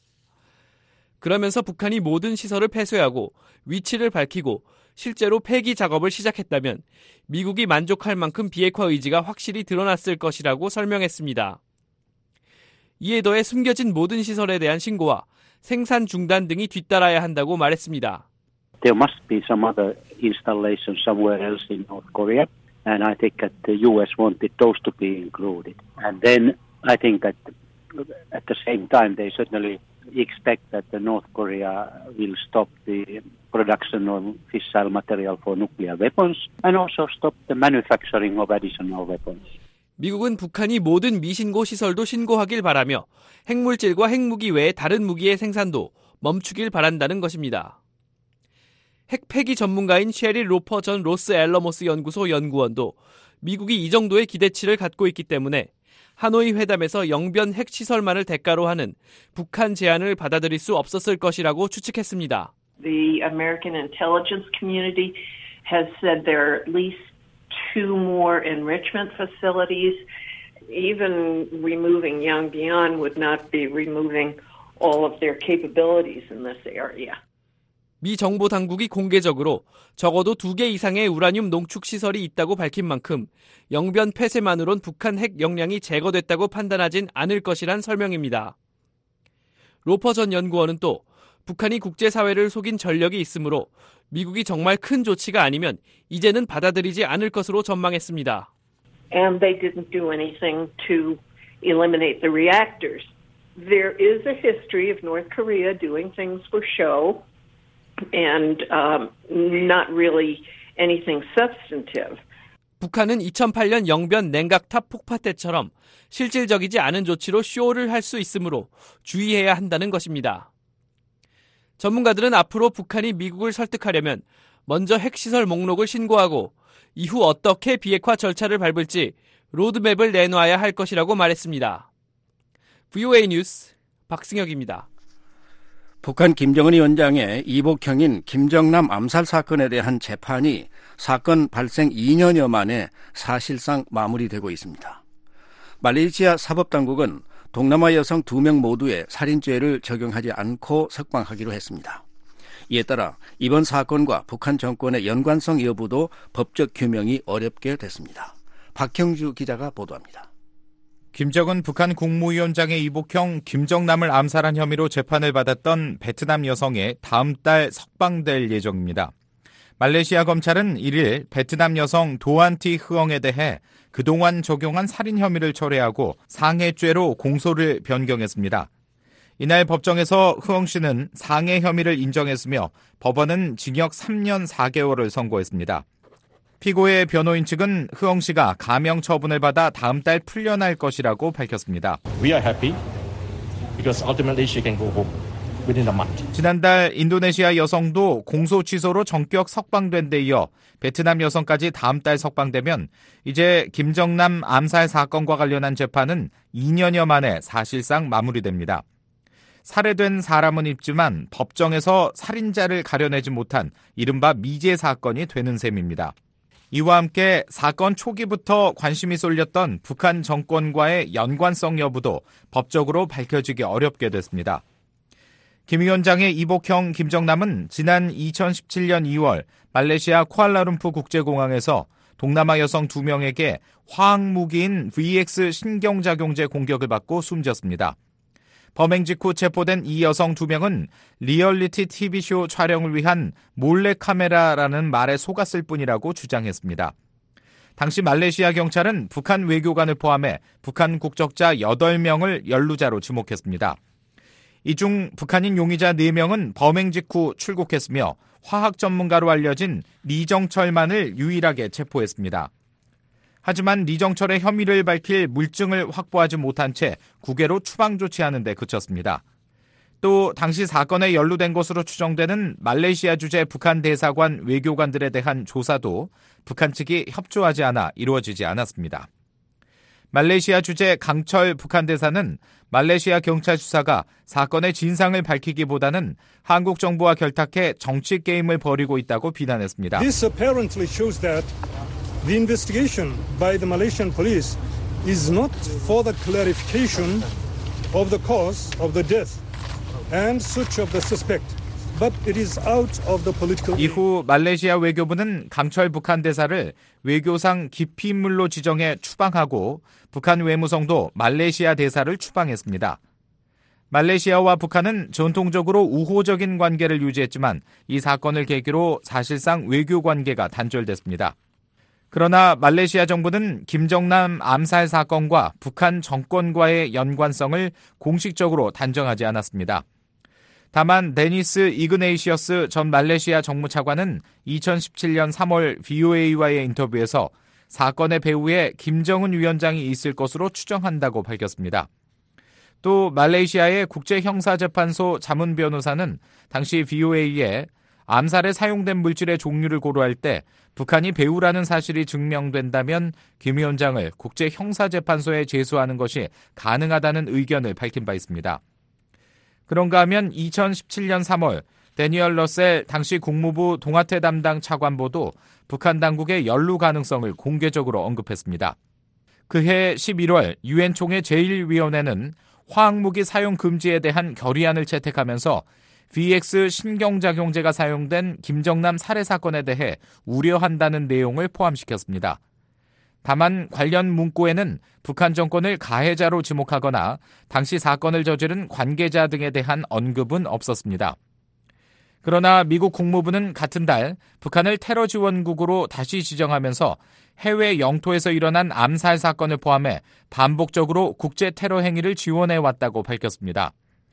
그러면서 북한이 모든 시설을 폐쇄하고 위치를 밝히고 실제로 폐기 작업을 시작했다면 미국이 만족할 만큼 비핵화 의지가 확실히 드러났을 것이라고 설명했습니다. 이에 더해 숨겨진 모든 시설에 대한 신고와 생산 중단 등이 뒤따라야 한다고 말했습니다. There must be some other installation somewhere else in North Korea, and I think that the U S wanted those to be included. And then I think that at the same time they certainly expect that the North Korea will stop the production of fissile material for nuclear weapons and also stop the manufacturing of additional weapons. 미국은 북한이 모든 미신고 시설도 신고하길 바라며 핵물질과 핵무기 외에 다른 무기의 생산도 멈추길 바란다는 것입니다. 핵 폐기 전문가인 셰릴 로퍼 전 로스 앨러모스 연구소 연구원도 미국이 이 정도의 기대치를 갖고 있기 때문에 하노이 회담에서 영변 핵시설만을 대가로 하는 북한 제안을 받아들일 수 없었을 것이라고 추측했습니다. The American intelligence community has said there are at least two more enrichment facilities. Even removing Yongbyon would not be removing all of their capabilities in this area. 미 정보 당국이 공개적으로 적어도 두 개 이상의 우라늄 농축 시설이 있다고 밝힌 만큼 영변 폐쇄만으론 북한 핵 역량이 제거됐다고 판단하진 않을 것이란 설명입니다. 로퍼 전 연구원은 또 북한이 국제사회를 속인 전력이 있으므로 미국이 정말 큰 조치가 아니면 이제는 받아들이지 않을 것으로 전망했습니다. And they didn't do anything to eliminate the reactors. There is a history of North Korea doing things for show. And um, not really anything substantive. 북한은 이천팔 년 영변 냉각탑 폭파 때처럼 실질적이지 않은 조치로 쇼를 할 수 있으므로 주의해야 한다는 것입니다. 전문가들은 앞으로 북한이 미국을 설득하려면 먼저 핵시설 목록을 신고하고 이후 어떻게 비핵화 절차를 밟을지 로드맵을 내놔야 할 것이라고 말했습니다. 브이오에이 뉴스 박승혁입니다. 북한 김정은 위원장의 이복형인 김정남 암살 사건에 대한 재판이 사건 발생 이 년여 만에 사실상 마무리되고 있습니다. 말레이시아 사법당국은 동남아 여성 두 명 모두의 살인죄를 적용하지 않고 석방하기로 했습니다. 이에 따라 이번 사건과 북한 정권의 연관성 여부도 법적 규명이 어렵게 됐습니다. 박형주 기자가 보도합니다. 김정은 북한 국무위원장의 이복형 김정남을 암살한 혐의로 재판을 받았던 베트남 여성의 다음 달 석방될 예정입니다. 말레이시아 검찰은 일 일 베트남 여성 도안티 흐엉에 대해 그동안 적용한 살인 혐의를 철회하고 상해죄로 공소를 변경했습니다. 이날 법정에서 흐엉 씨는 상해 혐의를 인정했으며 법원은 징역 삼 년 사 개월을 선고했습니다. 피고의 변호인 측은 흐엉 씨가 가명 처분을 받아 다음 달 풀려날 것이라고 밝혔습니다. We are happy because ultimately she can go home within a month. 지난달 인도네시아 여성도 공소 취소로 전격 석방된 데 이어 베트남 여성까지 다음 달 석방되면 이제 김정남 암살 사건과 관련한 재판은 이 년여 만에 사실상 마무리됩니다. 살해된 사람은 있지만 법정에서 살인자를 가려내지 못한 이른바 미제 사건이 되는 셈입니다. 이와 함께 사건 초기부터 관심이 쏠렸던 북한 정권과의 연관성 여부도 법적으로 밝혀지기 어렵게 됐습니다. 김 위원장의 이복형 김정남은 지난 이천십칠 년 이월 말레이시아 쿠알라룸푸 국제공항에서 동남아 여성 두 명에게 화학무기인 브이엑스 신경작용제 공격을 받고 숨졌습니다. 범행 직후 체포된 이 여성 두 명은 리얼리티 티비쇼 촬영을 위한 몰래카메라라는 말에 속았을 뿐이라고 주장했습니다. 당시 말레이시아 경찰은 북한 외교관을 포함해 북한 국적자 여덟 명을 연루자로 지목했습니다. 이 중 북한인 용의자 네 명은 범행 직후 출국했으며 화학 전문가로 알려진 리정철만을 유일하게 체포했습니다. 하지만 리정철의 혐의를 밝힐 물증을 확보하지 못한 채 국외로 추방 조치하는 데 그쳤습니다. 또 당시 사건에 연루된 것으로 추정되는 말레이시아 주재 북한 대사관 외교관들에 대한 조사도 북한 측이 협조하지 않아 이루어지지 않았습니다. 말레이시아 주재 강철 북한 대사는 말레이시아 경찰 수사가 사건의 진상을 밝히기보다는 한국 정부와 결탁해 정치 게임을 벌이고 있다고 비난했습니다. This apparently shows that the investigation by the Malaysian police is not for the clarification of the cause of the death and such of the suspect, but it is out of the political. 이후 말레이시아 외교부는 강철 북한 대사를 외교상 기피인물로 지정해 추방하고 북한 외무성도 말레이시아 대사를 추방했습니다. 말레이시아와 북한은 전통적으로 우호적인 관계를 유지했지만 이 사건을 계기로 사실상 외교 관계가 단절됐습니다. 그러나 말레이시아 정부는 김정남 암살 사건과 북한 정권과의 연관성을 공식적으로 단정하지 않았습니다. 다만 데니스 이그네이시어스 전 말레이시아 정무차관은 이천십칠년 삼월 브이오에이와의 인터뷰에서 사건의 배후에 김정은 위원장이 있을 것으로 추정한다고 밝혔습니다. 또 말레이시아의 국제형사재판소 자문 변호사는 당시 브이오에이에 암살에 사용된 물질의 종류를 고려할 때 북한이 배후라는 사실이 증명된다면 김 위원장을 국제형사재판소에 제소하는 것이 가능하다는 의견을 밝힌 바 있습니다. 그런가 하면 이천십칠년 삼월 데니얼 러셀 당시 국무부 동아태 담당 차관보도 북한 당국의 연루 가능성을 공개적으로 언급했습니다. 그해 십일월 유엔 총회 제일 위원회는 화학무기 사용 금지에 대한 결의안을 채택하면서 브이엑스 신경작용제가 사용된 김정남 살해 사건에 대해 우려한다는 내용을 포함시켰습니다. 다만 관련 문구에는 북한 정권을 가해자로 지목하거나 당시 사건을 저지른 관계자 등에 대한 언급은 없었습니다. 그러나 미국 국무부는 같은 달 북한을 테러 지원국으로 다시 지정하면서 해외 영토에서 일어난 암살 사건을 포함해 반복적으로 국제 테러 행위를 지원해왔다고 밝혔습니다.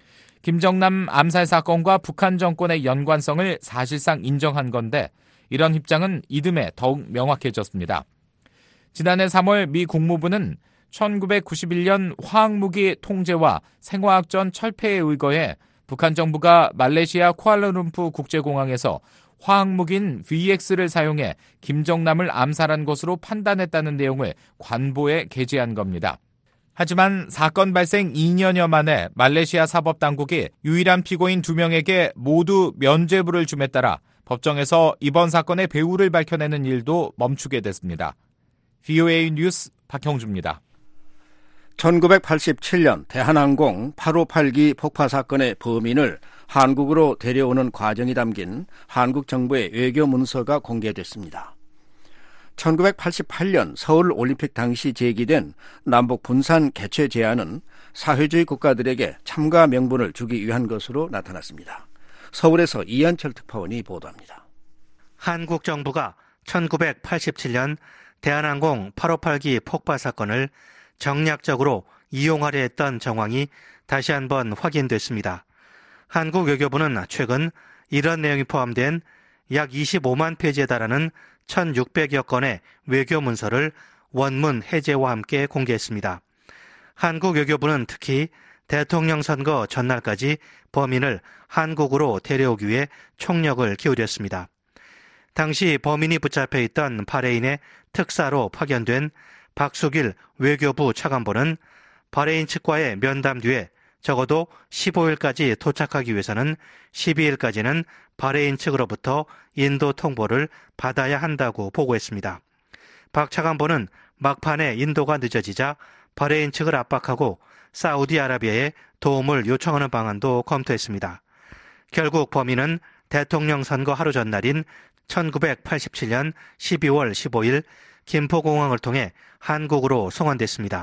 김정남 암살 사건과 북한 정권의 연관성을 사실상 인정한 건데 이런 입장은 이듬해 더욱 명확해졌습니다. 지난해 삼월 미 국무부는 천구백구십일년 화학무기 통제와 생화학전 철폐에 의거해 북한 정부가 말레이시아 쿠알라룸푸 국제공항에서 화학무기인 브이엑스를 사용해 김정남을 암살한 것으로 판단했다는 내용을 관보에 게재한 겁니다. 하지만 사건 발생 이 년여 만에 말레이시아 사법당국이 유일한 피고인 두 명에게 모두 면죄부를 줌에 따라 법정에서 이번 사건의 배후를 밝혀내는 일도 멈추게 됐습니다. 브이오에이 뉴스 박형주입니다. 천구백팔십칠년 대한항공 팔오팔기 폭파 사건의 범인을 한국으로 데려오는 과정이 담긴 한국 정부의 외교 문서가 공개됐습니다. 천구백팔십팔년 서울올림픽 당시 제기된 남북 분산 개최 제안은 사회주의 국가들에게 참가 명분을 주기 위한 것으로 나타났습니다. 서울에서 이한철 특파원이 보도합니다. 한국 정부가 천구백팔십칠년 대한항공 팔오팔기 폭파 사건을 정략적으로 이용하려 했던 정황이 다시 한번 확인됐습니다. 한국 외교부는 최근 이런 내용이 포함된 약 이십오만 페이지에 달하는 천육백여 건의 외교 문서를 원문 해제와 함께 공개했습니다. 한국 외교부는 특히 대통령 선거 전날까지 범인을 한국으로 데려오기 위해 총력을 기울였습니다. 당시 범인이 붙잡혀 있던 바레인의 특사로 파견된 박수길 외교부 차관보는 바레인 측과의 면담 뒤에 적어도 십오일까지 도착하기 위해서는 십이일까지는 바레인 측으로부터 인도 통보를 받아야 한다고 보고했습니다. 박 차관보는 막판에 인도가 늦어지자 바레인 측을 압박하고 사우디아라비아에 도움을 요청하는 방안도 검토했습니다. 결국 범인은 대통령 선거 하루 전날인 천구백팔십칠년 십이월 십오일 김포공항을 통해 한국으로 송환됐습니다.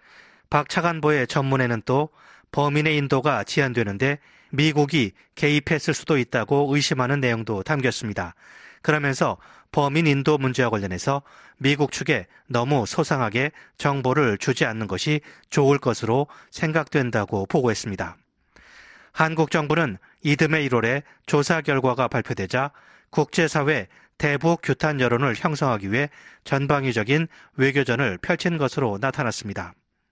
박 차관보의 전문에는 또 범인의 인도가 제한되는데 미국이 개입했을 수도 있다고 의심하는 내용도 담겼습니다. 그러면서 범인 인도 문제와 관련해서 미국 측에 너무 소상하게 정보를 주지 않는 것이 좋을 것으로 생각된다고 보고했습니다. 한국 정부는 이듬해 일월에 조사 결과가 발표되자 국제사회 대북 규탄 여론을 형성하기 위해 전방위적인 외교전을 펼친 것으로 나타났습니다.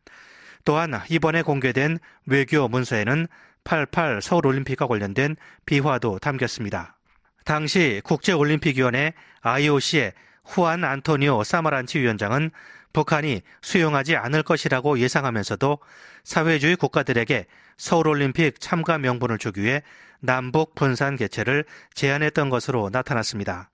또한 이번에 공개된 외교 문서에는 팔십팔 서울올림픽과 관련된 비화도 담겼습니다. 당시 국제올림픽위원회 아이오씨의 후안 안토니오 사마란치 위원장은 북한이 수용하지 않을 것이라고 예상하면서도 사회주의 국가들에게 서울올림픽 참가 명분을 주기 위해 남북 분산 개최를 제안했던 것으로 나타났습니다.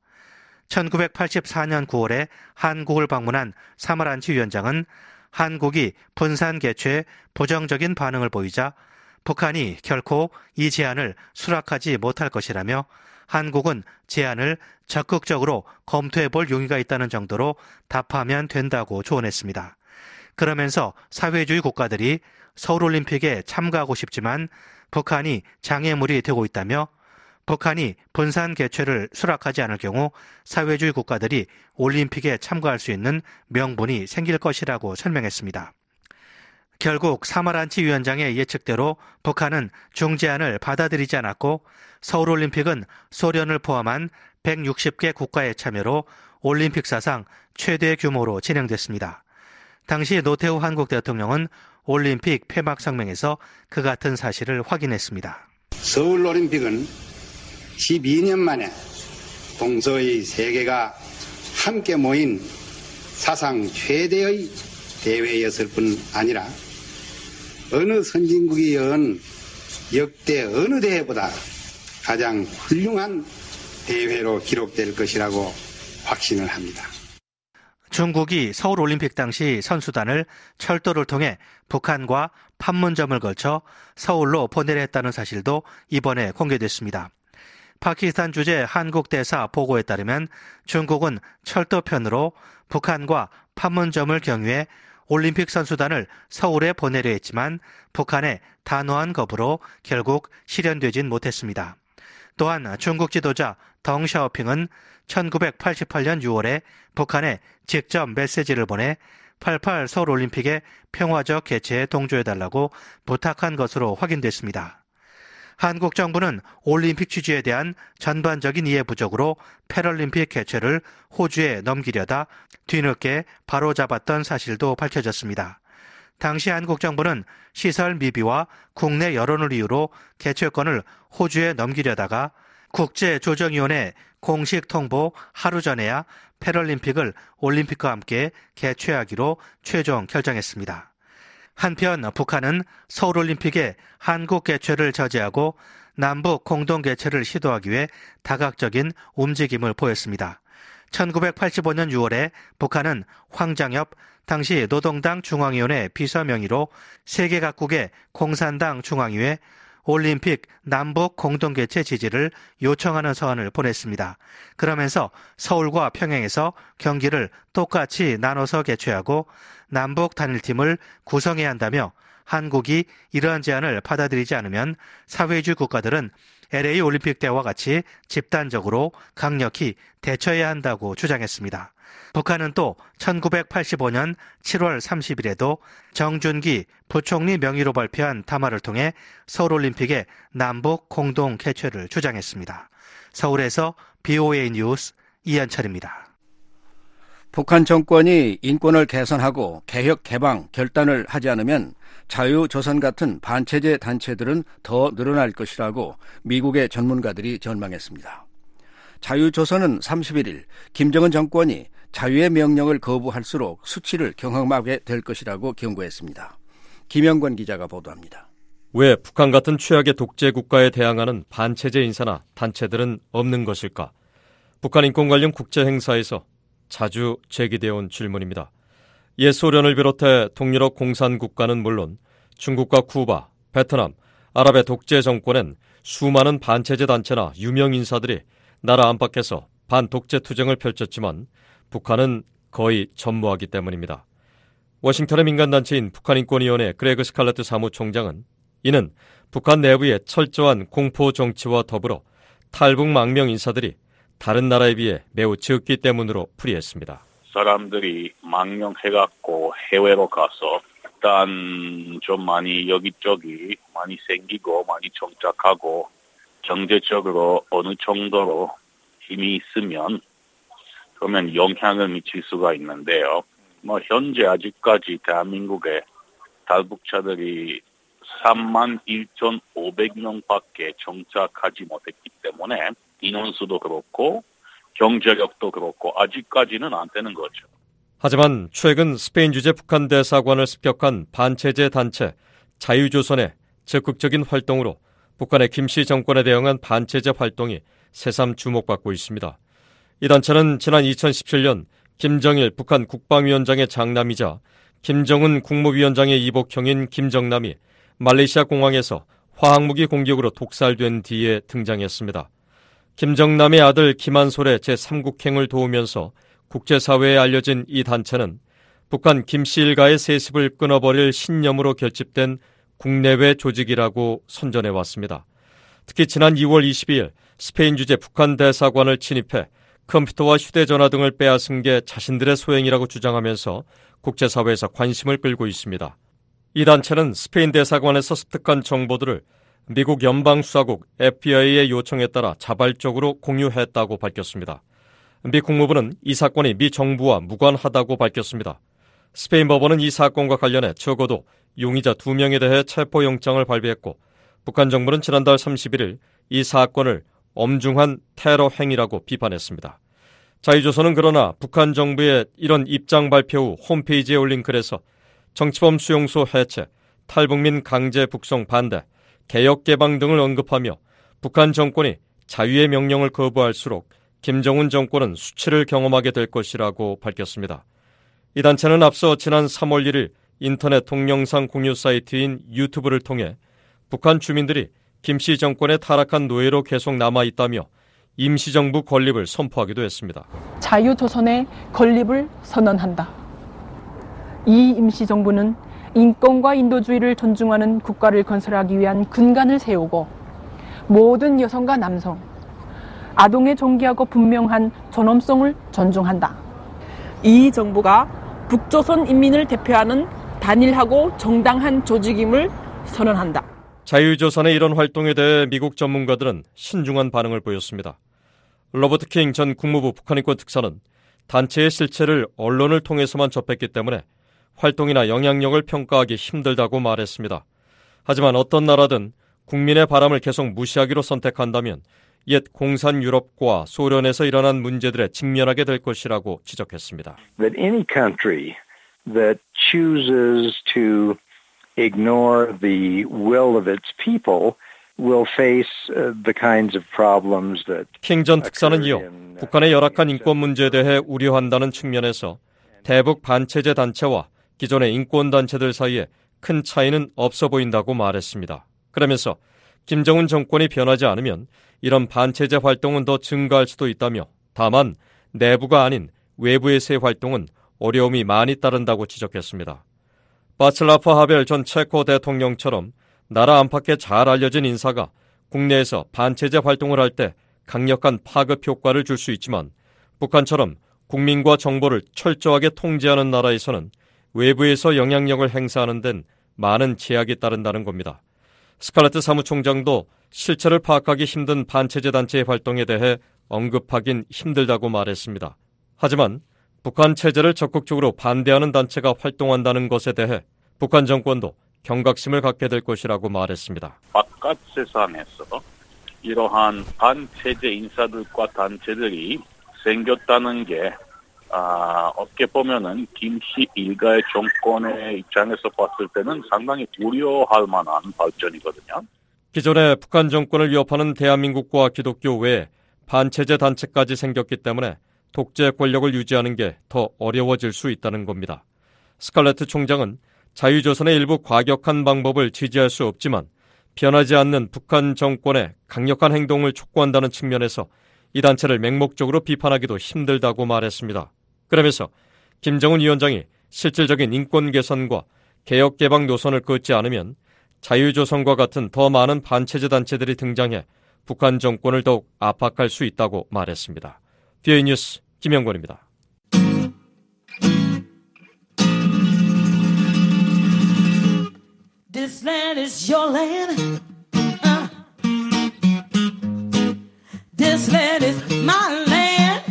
천구백팔십사년 구월에 한국을 방문한 사마란치 위원장은 한국이 분산 개최에 부정적인 반응을 보이자 북한이 결코 이 제안을 수락하지 못할 것이라며 한국은 제안을 적극적으로 검토해볼 용의가 있다는 정도로 답하면 된다고 조언했습니다. 그러면서 사회주의 국가들이 서울올림픽에 참가하고 싶지만 북한이 장애물이 되고 있다며 북한이 분산 개최를 수락하지 않을 경우 사회주의 국가들이 올림픽에 참가할 수 있는 명분이 생길 것이라고 설명했습니다. 결국 사마란치 위원장의 예측대로 북한은 중재안을 받아들이지 않았고 서울올림픽은 소련을 포함한 백육십 개 국가의 참여로 올림픽 사상 최대 규모로 진행됐습니다. 당시 노태우 한국 대통령은 올림픽 폐막 성명에서 그 같은 사실을 확인했습니다. 서울올림픽은 십이 년 만에 동서의 세계가 함께 모인 사상 최대의 대회였을 뿐 아니라 어느 선진국이 연 역대 어느 대회보다 가장 훌륭한 대회로 기록될 것이라고 확신을 합니다. 중국이 서울올림픽 당시 선수단을 철도를 통해 북한과 판문점을 걸쳐 서울로 보내려 했다는 사실도 이번에 공개됐습니다. 파키스탄 주재 한국 대사 보고에 따르면 중국은 철도편으로 북한과 판문점을 경유해 올림픽 선수단을 서울에 보내려 했지만 북한의 단호한 거부로 결국 실현되진 못했습니다. 또한 중국 지도자 덩 샤오핑은 천구백팔십팔 년 유월에 북한에 직접 메시지를 보내 팔십팔 서울올림픽의 평화적 개최에 동조해달라고 부탁한 것으로 확인됐습니다. 한국 정부는 올림픽 취지에 대한 전반적인 이해 부족으로 패럴림픽 개최를 호주에 넘기려다 뒤늦게 바로잡았던 사실도 밝혀졌습니다. 당시 한국 정부는 시설 미비와 국내 여론을 이유로 개최권을 호주에 넘기려다가 국제조정위원회 공식 통보 하루 전에야 패럴림픽을 올림픽과 함께 개최하기로 최종 결정했습니다. 한편 북한은 서울올림픽에 한국 개최를 저지하고 남북 공동 개최를 시도하기 위해 다각적인 움직임을 보였습니다. 천구백팔십오 년 유월에 북한은 황장엽 당시 노동당 중앙위원회 비서명의로 세계 각국의 공산당 중앙위에 올림픽 남북 공동개최 지지를 요청하는 서한을 보냈습니다. 그러면서 서울과 평양에서 경기를 똑같이 나눠서 개최하고 남북 단일팀을 구성해야 한다며 한국이 이러한 제안을 받아들이지 않으면 사회주의 국가들은 엘에이 올림픽 때와 같이 집단적으로 강력히 대처해야 한다고 주장했습니다. 북한은 또 천구백팔십오 년 칠월 삼십일에도 정준기 부총리 명의로 발표한 담화를 통해 서울올림픽의 남북 공동 개최를 주장했습니다. 서울에서 비오에이 뉴스 이현철입니다. 북한 정권이 인권을 개선하고 개혁 개방 결단을 하지 않으면 자유조선 같은 반체제 단체들은 더 늘어날 것이라고 미국의 전문가들이 전망했습니다. 자유조선은 삼십일 일 김정은 정권이 자유의 명령을 거부할수록 수치를 경험하게 될 것이라고 경고했습니다. 김영권 기자가 보도합니다. 왜 북한 같은 최악의 독재 국가에 대항하는 반체제 인사나 단체들은 없는 것일까? 북한 인권 관련 국제 행사에서 자주 제기되어 온 질문입니다. 옛 소련을 비롯해 동유럽 공산국가는 물론 중국과 쿠바, 베트남, 아랍의 독재 정권엔 수많은 반체제 단체나 유명 인사들이 나라 안팎에서 반독재 투쟁을 펼쳤지만 북한은 거의 전무하기 때문입니다. 워싱턴의 민간단체인 북한인권위원회 그레그 스칼레트 사무총장은 이는 북한 내부의 철저한 공포 정치와 더불어 탈북망명 인사들이 다른 나라에 비해 매우 적기 때문으로 풀이했습니다. 사람들이 망명해갖고 해외로 가서 일단 좀 많이 여기저기 많이 생기고 많이 정착하고 경제적으로 어느 정도로 힘이 있으면 그러면 영향을 미칠 수가 있는데요. 뭐 현재 아직까지 대한민국에 탈북자들이 삼만 천오백 명밖에 정착하지 못했기 때문에 인원수도 그렇고 경제력도 그렇고 아직까지는 안 되는 거죠. 하지만 최근 스페인 주재 북한 대사관을 습격한 반체제 단체 자유조선의 적극적인 활동으로 북한의 김씨 정권에 대응한 반체제 활동이 새삼 주목받고 있습니다. 이 단체는 지난 이천십칠 년 김정일 북한 국방위원장의 장남이자 김정은 국무위원장의 이복형인 김정남이 말레이시아 공항에서 화학무기 공격으로 독살된 뒤에 등장했습니다. 김정남의 아들 김한솔의 제삼 국행을 도우면서 국제사회에 알려진 이 단체는 북한 김씨 일가의 세습을 끊어버릴 신념으로 결집된 국내외 조직이라고 선전해왔습니다. 특히 지난 이월 이십이일 스페인 주재 북한 대사관을 침입해 컴퓨터와 휴대전화 등을 빼앗은 게 자신들의 소행이라고 주장하면서 국제사회에서 관심을 끌고 있습니다. 이 단체는 스페인 대사관에서 습득한 정보들을 미국 연방수사국 에프비아이의 요청에 따라 자발적으로 공유했다고 밝혔습니다. 미 국무부는 이 사건이 미 정부와 무관하다고 밝혔습니다. 스페인 법원은 이 사건과 관련해 적어도 용의자 두 명에 대해 체포영장을 발부했고 북한 정부는 지난달 삼십일일 이 사건을 엄중한 테러 행위라고 비판했습니다. 자유조선은 그러나 북한 정부의 이런 입장 발표 후 홈페이지에 올린 글에서 정치범 수용소 해체, 탈북민 강제 북송 반대, 개혁 개방 등을 언급하며 북한 정권이 자유의 명령을 거부할수록 김정은 정권은 수치를 경험하게 될 것이라고 밝혔습니다. 이 단체는 앞서 지난 삼월 일일 인터넷 동영상 공유 사이트인 유튜브를 통해 북한 주민들이 김씨 정권의 타락한 노예로 계속 남아있다며 임시정부 건립을 선포하기도 했습니다. 자유조선의 건립을 선언한다. 이 임시정부는 인권과 인도주의를 존중하는 국가를 건설하기 위한 근간을 세우고 모든 여성과 남성, 아동의 존귀하고 분명한 존엄성을 존중한다. 이 정부가 북조선 인민을 대표하는 단일하고 정당한 조직임을 선언한다. 자유조선의 이런 활동에 대해 미국 전문가들은 신중한 반응을 보였습니다. 로버트 킹 전 국무부 북한인권 특사는 단체의 실체를 언론을 통해서만 접했기 때문에 활동이나 영향력을 평가하기 힘들다고 말했습니다. 하지만 어떤 나라든 국민의 바람을 계속 무시하기로 선택한다면 옛 공산 유럽과 소련에서 일어난 문제들에 직면하게 될 것이라고 지적했습니다. That any country that chooses to ignore the will of its people will face the kinds of problems that 킹 전 특사는 이어 북한의 열악한 인권 문제에 대해 우려한다는 측면에서 대북 반체제 단체와 기존의 인권 단체들 사이에 큰 차이는 없어 보인다고 말했습니다. 그러면서 김정은 정권이 변하지 않으면 이런 반체제 활동은 더 증가할 수도 있다며 다만 내부가 아닌 외부에서의 활동은 어려움이 많이 따른다고 지적했습니다. 바츠라프 하벨 전 체코 대통령처럼 나라 안팎에 잘 알려진 인사가 국내에서 반체제 활동을 할 때 강력한 파급 효과를 줄 수 있지만 북한처럼 국민과 정보를 철저하게 통제하는 나라에서는 외부에서 영향력을 행사하는 데는 많은 제약이 따른다는 겁니다. 스칼레트 사무총장도 실체를 파악하기 힘든 반체제 단체의 활동에 대해 언급하긴 힘들다고 말했습니다. 하지만 북한 체제를 적극적으로 반대하는 단체가 활동한다는 것에 대해 북한 정권도 경각심을 갖게 될 것이라고 말했습니다. 바깥 세상에서 이러한 반체제 인사들과 단체들이 생겼다는 게 아, 어떻게 보면은 김씨 일가의 정권의 입장에서 봤을 때는 상당히 우려할 만한 발전이거든요. 기존의 북한 정권을 위협하는 대한민국과 기독교 외에 반체제 단체까지 생겼기 때문에 독재 권력을 유지하는 게 더 어려워질 수 있다는 겁니다. 스칼레트 총장은 자유조선의 일부 과격한 방법을 지지할 수 없지만 변하지 않는 북한 정권의 강력한 행동을 촉구한다는 측면에서 이 단체를 맹목적으로 비판하기도 힘들다고 말했습니다. 그러면서 김정은 위원장이 실질적인 인권 개선과 개혁 개방 노선을 긋지 않으면 자유조선과 같은 더 많은 반체제 단체들이 등장해 북한 정권을 더욱 압박할 수 있다고 말했습니다. 비오이 뉴스 김영권입니다. This land is your land. Uh. This land is my land.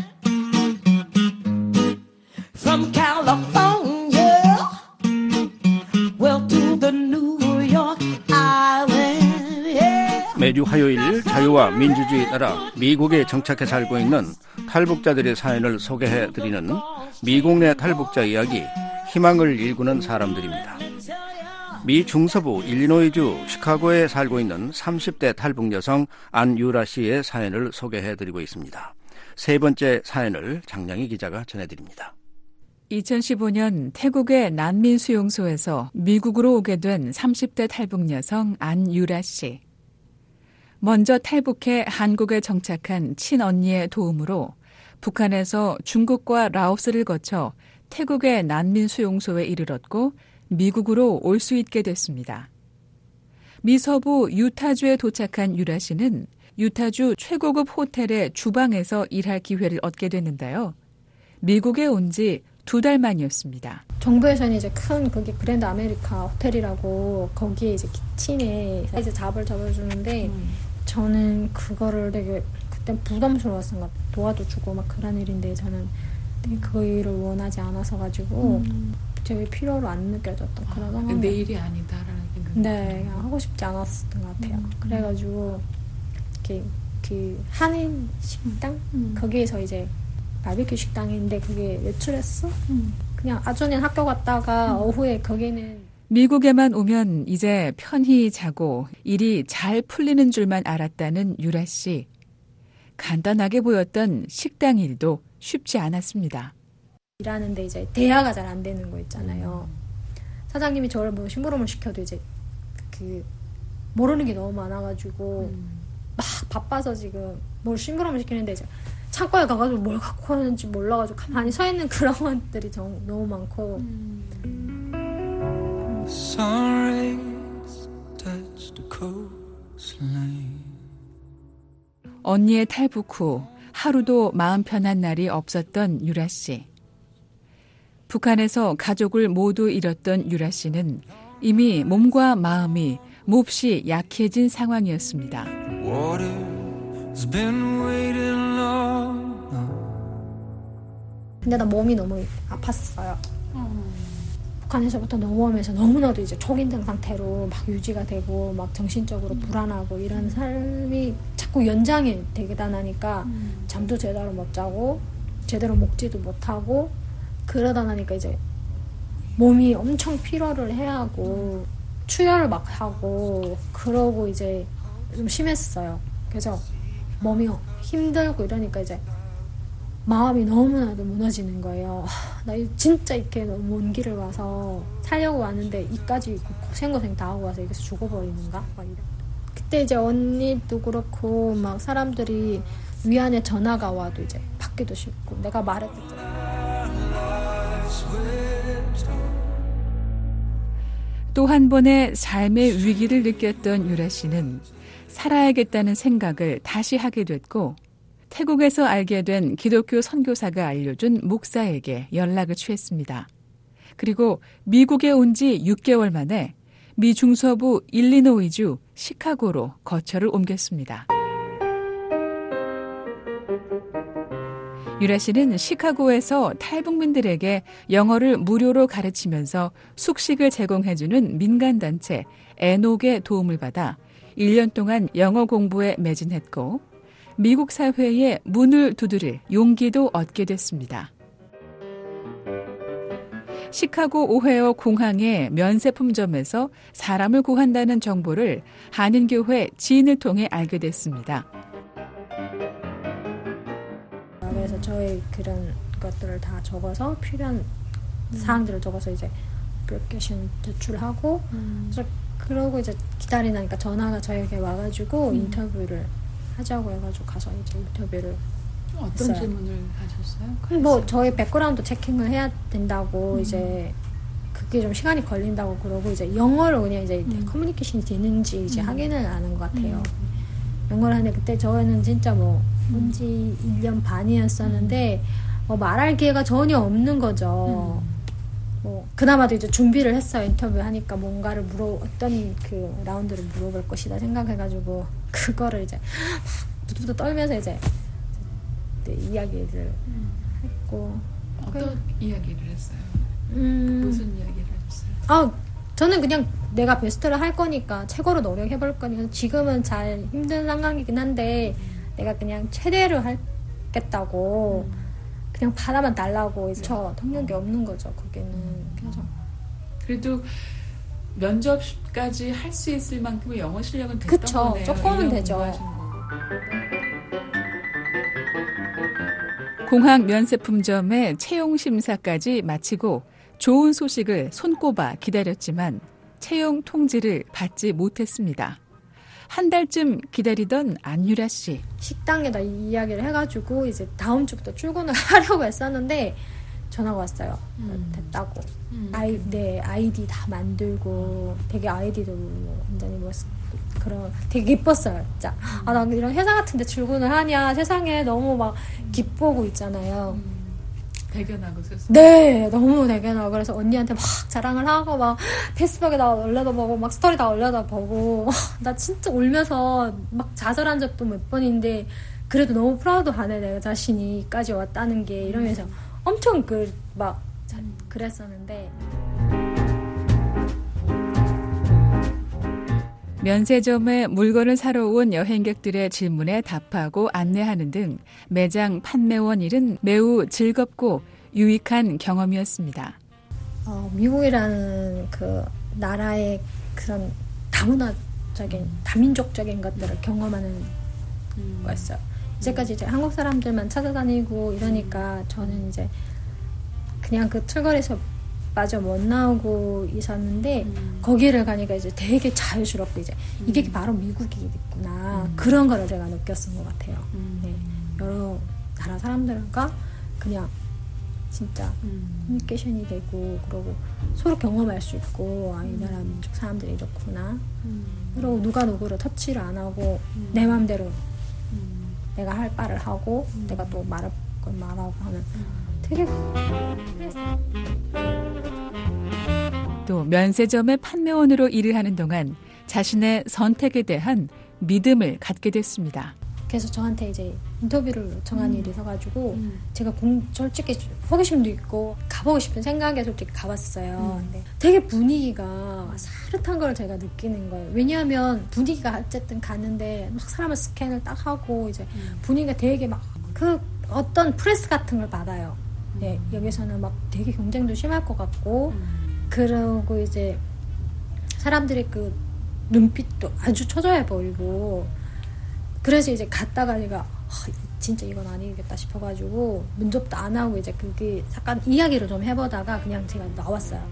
From California, well to the New York Island. Yeah. 매주 화요일 자유와 민주주의 따라 미국에 정착해 살고 있는 탈북자들의 사연을 소개해드리는 미국 내 탈북자 이야기, 희망을 일구는 사람들입니다. 미 중서부 일리노이주 시카고에 살고 있는 삼십 대 탈북 여성 안유라 씨의 사연을 소개해드리고 있습니다. 세 번째 사연을 장량희 기자가 전해드립니다. 이천십오년 태국의 난민 수용소에서 미국으로 오게 된 삼십 대 탈북 여성 안유라 씨. 먼저 탈북해 한국에 정착한 친언니의 도움으로 북한에서 중국과 라오스를 거쳐 태국의 난민 수용소에 이르렀고 미국으로 올 수 있게 됐습니다. 미 서부 유타주에 도착한 유라 씨는 유타주 최고급 호텔의 주방에서 일할 기회를 얻게 됐는데요. 미국에 온 지 두 달 만이었습니다. 정부에서는 이제 큰 거기 그랜드 아메리카 호텔이라고 거기에 이제 키친에 이제 잡을 잡아주는데 음. 저는 그거를 되게 그때 부담스러웠던 것 같아요. 도와도 막 그런 일인데 저는 되게 그 일을 원하지 않아서 가지고 음. 제 필요로 안 느껴졌던 아, 그런 상황이. 내 일이 아니다라는 생각. 네, 그냥 하고 싶지 않았던 것 같아요. 음. 그래가지고 이렇게 그 한인 식당 음. 거기에서 이제 바비큐 식당인데 그게 외출했어? 음. 그냥 아주는 학교 갔다가 음. 오후에 거기는 미국에만 오면 이제 편히 자고 일이 잘 풀리는 줄만 알았다는 유라 씨. 간단하게 보였던 식당 일도 쉽지 않았습니다. 일하는데 이제 대화가 잘 안 되는 거 있잖아요. 음. 사장님이 저를 뭐 심부름을 시켜도 이제 그 모르는 게 너무 많아가지고 음. 막 바빠서 지금 뭘 심부름을 시키는데 이제 창고에 가가지고 뭘 갖고 왔는지 몰라가지고 가만히 서 있는 그런 것들이 정, 너무 많고. 음. 언니의 탈북 후 하루도 마음 편한 날이 없었던 유라 씨. 북한에서 가족을 모두 잃었던 유라 씨는 이미 몸과 마음이 몹시 약해진 상황이었습니다. 근데 나 몸이 너무 아팠어요. 음. 북한에서부터 넘어오면서 너무나도 이제 초긴장 상태로 막 유지가 되고 막 정신적으로 음. 불안하고 이런 삶이 자꾸 연장이 되다 나니까 음. 잠도 제대로 못 자고 제대로 먹지도 못하고 그러다 나니까 이제 몸이 엄청 피로를 해하고 출혈을 막 하고 그러고 이제 좀 심했어요. 그래서 몸이 힘들고 이러니까 이제 마음이 너무나도 무너지는 거예요. 나 진짜 이렇게 먼 길을 와서 살려고 왔는데 이까지 고생고생 다 하고 와서 여기서 죽어버리는가? 막 이래. 그때 이제 언니도 그렇고 막 사람들이 위안에 전화가 와도 이제 받기도 싫고 내가 말했잖아. 또 한 번의 삶의 위기를 느꼈던 유라 씨는 살아야겠다는 생각을 다시 하게 됐고 태국에서 알게 된 기독교 선교사가 알려준 목사에게 연락을 취했습니다. 그리고 미국에 온 지 육 개월 만에 미 중서부 일리노이주 시카고로 거처를 옮겼습니다. 유라 씨는 시카고에서 탈북민들에게 영어를 무료로 가르치면서 숙식을 제공해주는 민간단체 에녹의 도움을 받아 일 년 동안 영어 공부에 매진했고 미국 사회에 문을 두드릴 용기도 얻게 됐습니다. 시카고 오헤어 공항의 면세품점에서 사람을 구한다는 정보를 한인교회 지인을 통해 알게 됐습니다. 그래서 저희 그런 것들을 다 적어서 필요한 음. 사항들을 적어서 이제 애플리케이션 제출하고 음. 그러고 이제 기다리니까 전화가 저에게 와가지고 음. 인터뷰를 하자고 해가지고 가서 이제 인터뷰를 어떤 했어요. 질문을 하셨어요? 뭐 저희 백그라운드 체킹을 해야 된다고 음. 이제 그게 좀 시간이 걸린다고 그러고 이제 영어로 그냥 이제 음. 커뮤니케이션이 되는지 이제 음. 확인을 하는 것 같아요. 음. 영어를 하는데 그때 저는 진짜 뭐 온지 음. 일 년 반이었었는데 뭐 말할 기회가 전혀 없는 거죠. 음. 뭐 그나마도 이제 준비를 했어요. 인터뷰 하니까 뭔가를 물어 어떤 그 라운드를 물어볼 것이다 생각해가지고 그거를 이제 막 부들부들 떨면서 이제 네, 이야기를 음. 했고 어떤 그, 이야기를 했어요? 음, 무슨 이야기를 하셨어요? 아 저는 그냥 내가 베스트를 할 거니까 최고로 노력해볼 거니까 지금은 잘 힘든 상황이긴 한데 음. 내가 그냥 최대로 하겠다고 음. 그냥 바라만 달라고 이제 저 통역이 없는 거죠. 거기는. 음. 그래서 그래도 면접까지 할 수 있을 만큼의 영어 실력은 됐던 그쵸, 거네요. 조금은 되죠. 공항 면세품점의 채용 심사까지 마치고 좋은 소식을 손꼽아 기다렸지만 채용 통지를 받지 못했습니다. 한 달쯤 기다리던 안유라 씨. 식당에다 이야기를 해가지고 이제 다음 주부터 출근을 하려고 했었는데 전화가 왔어요. 음. 됐다고. 음. 아이, 내 아이디 다 만들고 되게 아이디도 뭐 완전히 뭐 그런 되게 기뻤어요. 진짜. 음. 아, 나 이런 회사 같은 데 출근을 하냐. 세상에 너무 막 기쁘고 있잖아요. 음. 대견하고 스스로. 네, 너무 대견하고 그래서 언니한테 막 자랑을 하고 막 페이스북에다 올려다 보고 막 스토리 다 올려다 보고 나 진짜 울면서 막 자살한 적도 몇 번인데 그래도 너무 프라우드하네 내 자신이까지 왔다는 게 이러면서 엄청 그 막 그랬었는데. 면세점에 물건을 사러 온 여행객들의 질문에 답하고 안내하는 등 매장 판매원 일은 매우 즐겁고 유익한 경험이었습니다. 어, 미국이라는 그 나라의 그런 다문화적인, 다민족적인 것들을 경험하는 음. 거였어요. 이제까지 이제 한국 사람들만 찾아다니고 이러니까 저는 이제 그냥 그 틀거리에서 마저 못 나오고 있었는데 음. 거기를 가니까 이제 되게 자유스럽고 이제 음. 이게 바로 미국이구나 음. 그런 거를 제가 느꼈던 것 같아요. 음. 네. 여러 나라 사람들과 그냥 진짜 음. 커뮤니케이션이 되고 그러고 서로 경험할 수 있고 아, 이 나라 민족 사람들이 이렇구나. 음. 그리고 누가 누구를 터치를 안 하고 음. 내 맘대로 음. 내가 할 바를 하고 음. 내가 또 말할 걸 말하고 하는 되게 그랬어요. 또 면세점의 판매원으로 일을 하는 동안 자신의 선택에 대한 믿음을 갖게 됐습니다. 그래서 저한테 이제 인터뷰를 요청한 음. 일이 있어가지고 음. 제가 공, 솔직히 호기심도 있고 가보고 싶은 생각에 솔직히 가봤어요. 음. 근데 되게 분위기가 사릇한 걸 제가 느끼는 거예요. 왜냐하면 분위기가 어쨌든 가는데 막 사람을 스캔을 딱 하고 이제 음. 분위기가 되게 막 그 어떤 프레스 같은 걸 받아요. 음. 네, 여기서는 막 되게 경쟁도 심할 것 같고 음. 그러고 이제 사람들의 그 눈빛도 아주 초조해 보이고 그래서 이제 갔다가 제가 아, 진짜 이건 아니겠다 싶어가지고 문접도 안 하고 이제 그게 잠깐 이야기를 좀 해보다가 그냥 제가 나왔어요.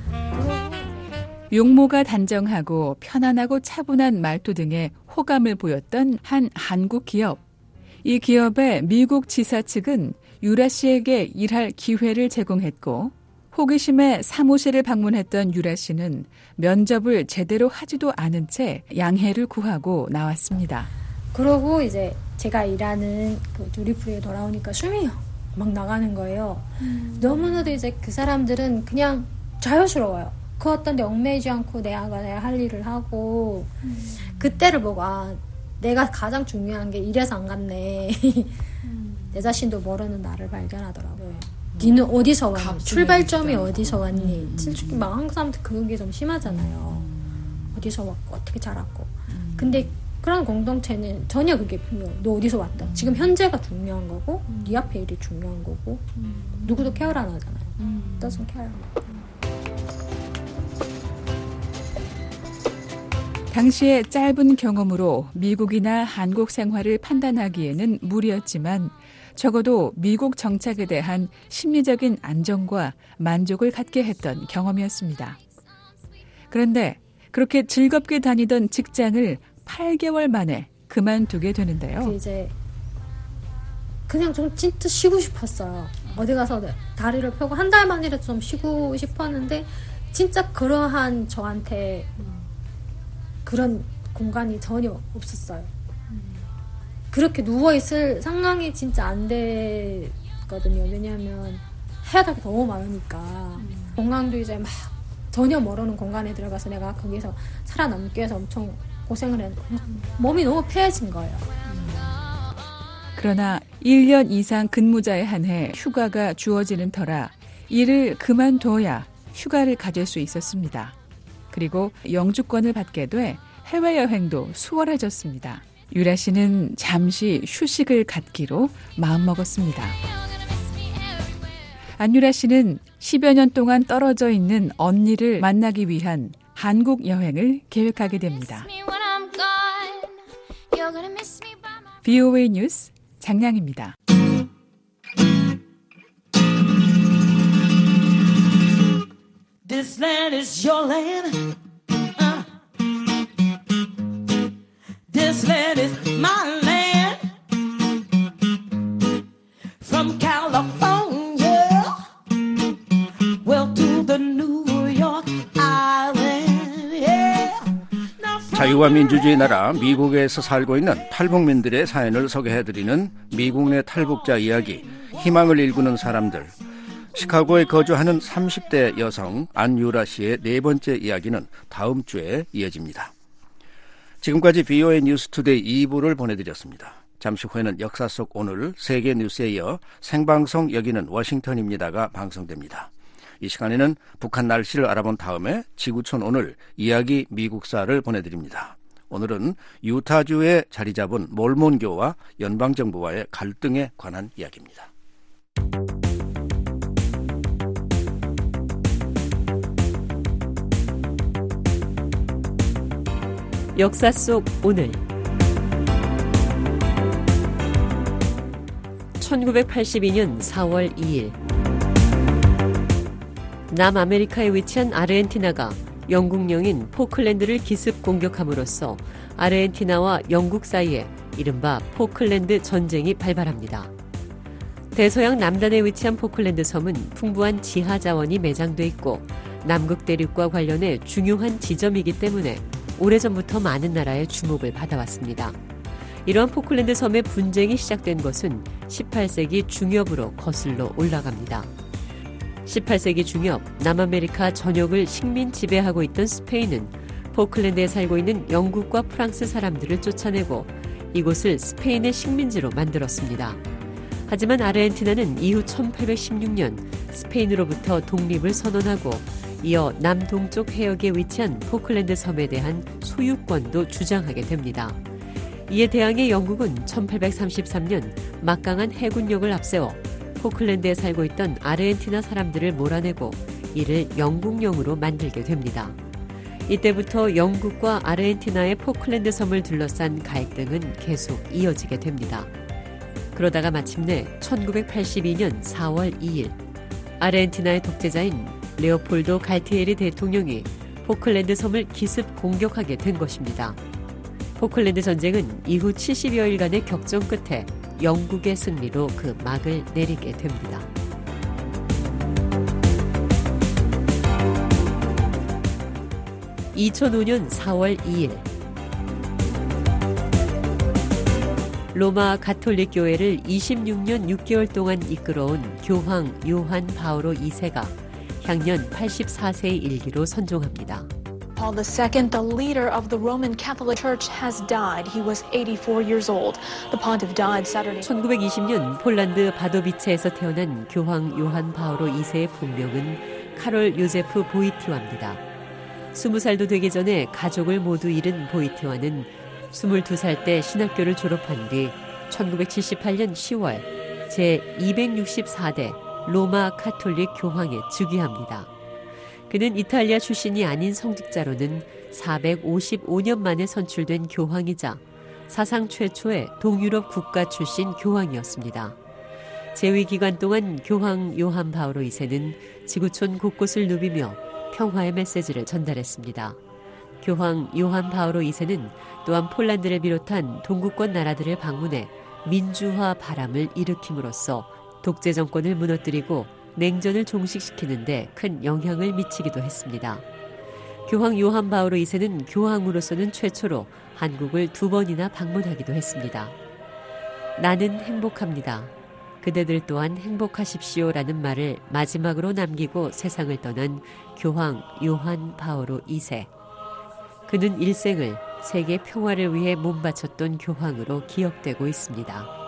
용모가 단정하고 편안하고 차분한 말투 등의 호감을 보였던 한 한국 기업. 이 기업의 미국 지사 측은 유라 씨에게 일할 기회를 제공했고 호기심에 사무실을 방문했던 유라 씨는 면접을 제대로 하지도 않은 채 양해를 구하고 나왔습니다. 그러고 이제 제가 일하는 그 듀리프리에 돌아오니까 숨이 막 나가는 거예요. 음. 너무나도 이제 그 사람들은 그냥 자유스러워요. 그 어떤 데 얽매이지 않고 내가 내가 할 일을 하고 음. 그때를 보고 아 내가 가장 중요한 게 이래서 안 갔네. 음. 내 자신도 모르는 나를 발견하더라고요. 음. 니는 어디서 왔니? 출발점이 어디서 왔니? 음. 솔직히 막 한국 사람들 그게 좀 심하잖아요. 음. 어디서 왔고 어떻게 자랐고. 음. 근데 그런 공동체는 전혀 그게 필요해요. 너 어디서 왔다. 음. 지금 현재가 중요한 거고 음. 네 앞에 일이 중요한 거고 음. 누구도 케어를 안 하잖아요. 음. doesn't care. 당시의 짧은 경험으로 미국이나 한국 생활을 판단하기에는 무리였지만 적어도 미국 정착에 대한 심리적인 안정과 만족을 갖게 했던 경험이었습니다. 그런데 그렇게 즐겁게 다니던 직장을 팔 개월 만에 그만두게 되는데요. 그 이제 그냥 좀 진짜 쉬고 싶었어요. 어디 가서 다리를 펴고 한 달 만이라도 좀 쉬고 싶었는데 진짜 그러한 저한테 그런 공간이 전혀 없었어요. 그렇게 누워있을 상황이 진짜 안 되거든요. 왜냐하면 해야 될 게 너무 많으니까. 공항도 이제 막 전혀 모르는 공간에 들어가서 내가 거기서 살아남기 위해서 엄청 고생을 했는데 몸이 너무 폐해진 거예요. 그러나 일 년 이상 근무자에 한해 휴가가 주어지는 터라 일을 그만둬야 휴가를 가질 수 있었습니다. 그리고 영주권을 받게 돼 해외여행도 수월해졌습니다. 유라 씨는 잠시 휴식을 갖기로 마음먹었습니다. 안유라 씨는 십여 년 동안 떨어져 있는 언니를 만나기 위한 한국 여행을 계획하게 됩니다. 브이오에이 뉴스 장량입니다. This land is your land. Uh. This land is my land. From California 자유와 민주주의 나라 미국에서 살고 있는 탈북민들의 사연을 소개해드리는 미국 내 탈북자 이야기, 희망을 일구는 사람들. 시카고에 거주하는 삼십 대 여성 안유라 씨의 네 번째 이야기는 다음 주에 이어집니다. 지금까지 비오에이 뉴스투데이 이 부를 보내드렸습니다. 잠시 후에는 역사 속 오늘 세계 뉴스에 이어 생방송 여기는 워싱턴입니다가 방송됩니다. 이 시간에는 북한 날씨를 알아본 다음에 지구촌 오늘 이야기 미국사를 보내드립니다. 오늘은 유타주에 자리 잡은 몰몬교와 연방정부와의 갈등에 관한 이야기입니다. 역사 속 오늘 천구백팔십이 년 사월 이일 남아메리카에 위치한 아르헨티나가 영국령인 포클랜드를 기습 공격함으로써 아르헨티나와 영국 사이에 이른바 포클랜드 전쟁이 발발합니다. 대서양 남단에 위치한 포클랜드 섬은 풍부한 지하 자원이 매장돼 있고 남극 대륙과 관련해 중요한 지점이기 때문에 오래전부터 많은 나라의 주목을 받아왔습니다. 이러한 포클랜드 섬의 분쟁이 시작된 것은 십팔 세기 중엽으로 거슬러 올라갑니다. 십팔 세기 중엽, 남아메리카 전역을 식민 지배하고 있던 스페인은 포클랜드에 살고 있는 영국과 프랑스 사람들을 쫓아내고 이곳을 스페인의 식민지로 만들었습니다. 하지만 아르헨티나는 이후 천팔백십육 년 스페인으로부터 독립을 선언하고 이어 남동쪽 해역에 위치한 포클랜드 섬에 대한 소유권도 주장하게 됩니다. 이에 대항해 영국은 천팔백삼십삼 년 막강한 해군력을 앞세워 포클랜드에 살고 있던 아르헨티나 사람들을 몰아내고 이를 영국령으로 만들게 됩니다. 이때부터 영국과 아르헨티나의 포클랜드 섬을 둘러싼 갈등은 계속 이어지게 됩니다. 그러다가 마침내 천구백팔십이 년 사월 이일 아르헨티나의 독재자인 레오폴도 갈티에리 대통령이 포클랜드 섬을 기습 공격하게 된 것입니다. 포클랜드 전쟁은 이후 칠십여일간의 격전 끝에 영국의 승리로 그 막을 내리게 됩니다. 이천오 년 사월 이일 로마 가톨릭 교회를 이십육 년 육 개월 동안 이끌어온 교황 요한 바오로 이 세가 향년 팔십사 세의 일기로 선종합니다. Paul the Second, the leader of the Roman Catholic Church, has died. He was eighty-four years old. The pontiff died Saturday. 천구백이십 년 폴란드 바도비체에서 태어난 교황 요한 바오로 이 세의 본명은 카롤 요제프 보이티와입니다. 스무 살도 되기 전에 가족을 모두 잃은 보이티와는 스물두 살 때 신학교를 졸업한 뒤 천구백칠십팔 년 시월 제이백육십사 대 로마 가톨릭 교황에 즉위합니다. 그는 이탈리아 출신이 아닌 성직자로는 사백오십오 년 만에 선출된 교황이자 사상 최초의 동유럽 국가 출신 교황이었습니다. 재위 기간 동안 교황 요한 바오로 이 세는 지구촌 곳곳을 누비며 평화의 메시지를 전달했습니다. 교황 요한 바오로 이 세는 또한 폴란드를 비롯한 동구권 나라들을 방문해 민주화 바람을 일으킴으로써 독재 정권을 무너뜨리고 냉전을 종식시키는 데 큰 영향을 미치기도 했습니다. 교황 요한 바오로 이 세는 교황으로서는 최초로 한국을 두 번이나 방문하기도 했습니다. 나는 행복합니다. 그대들 또한 행복하십시오라는 말을 마지막으로 남기고 세상을 떠난 교황 요한 바오로 이 세. 그는 일생을 세계 평화를 위해 몸바쳤던 교황으로 기억되고 있습니다.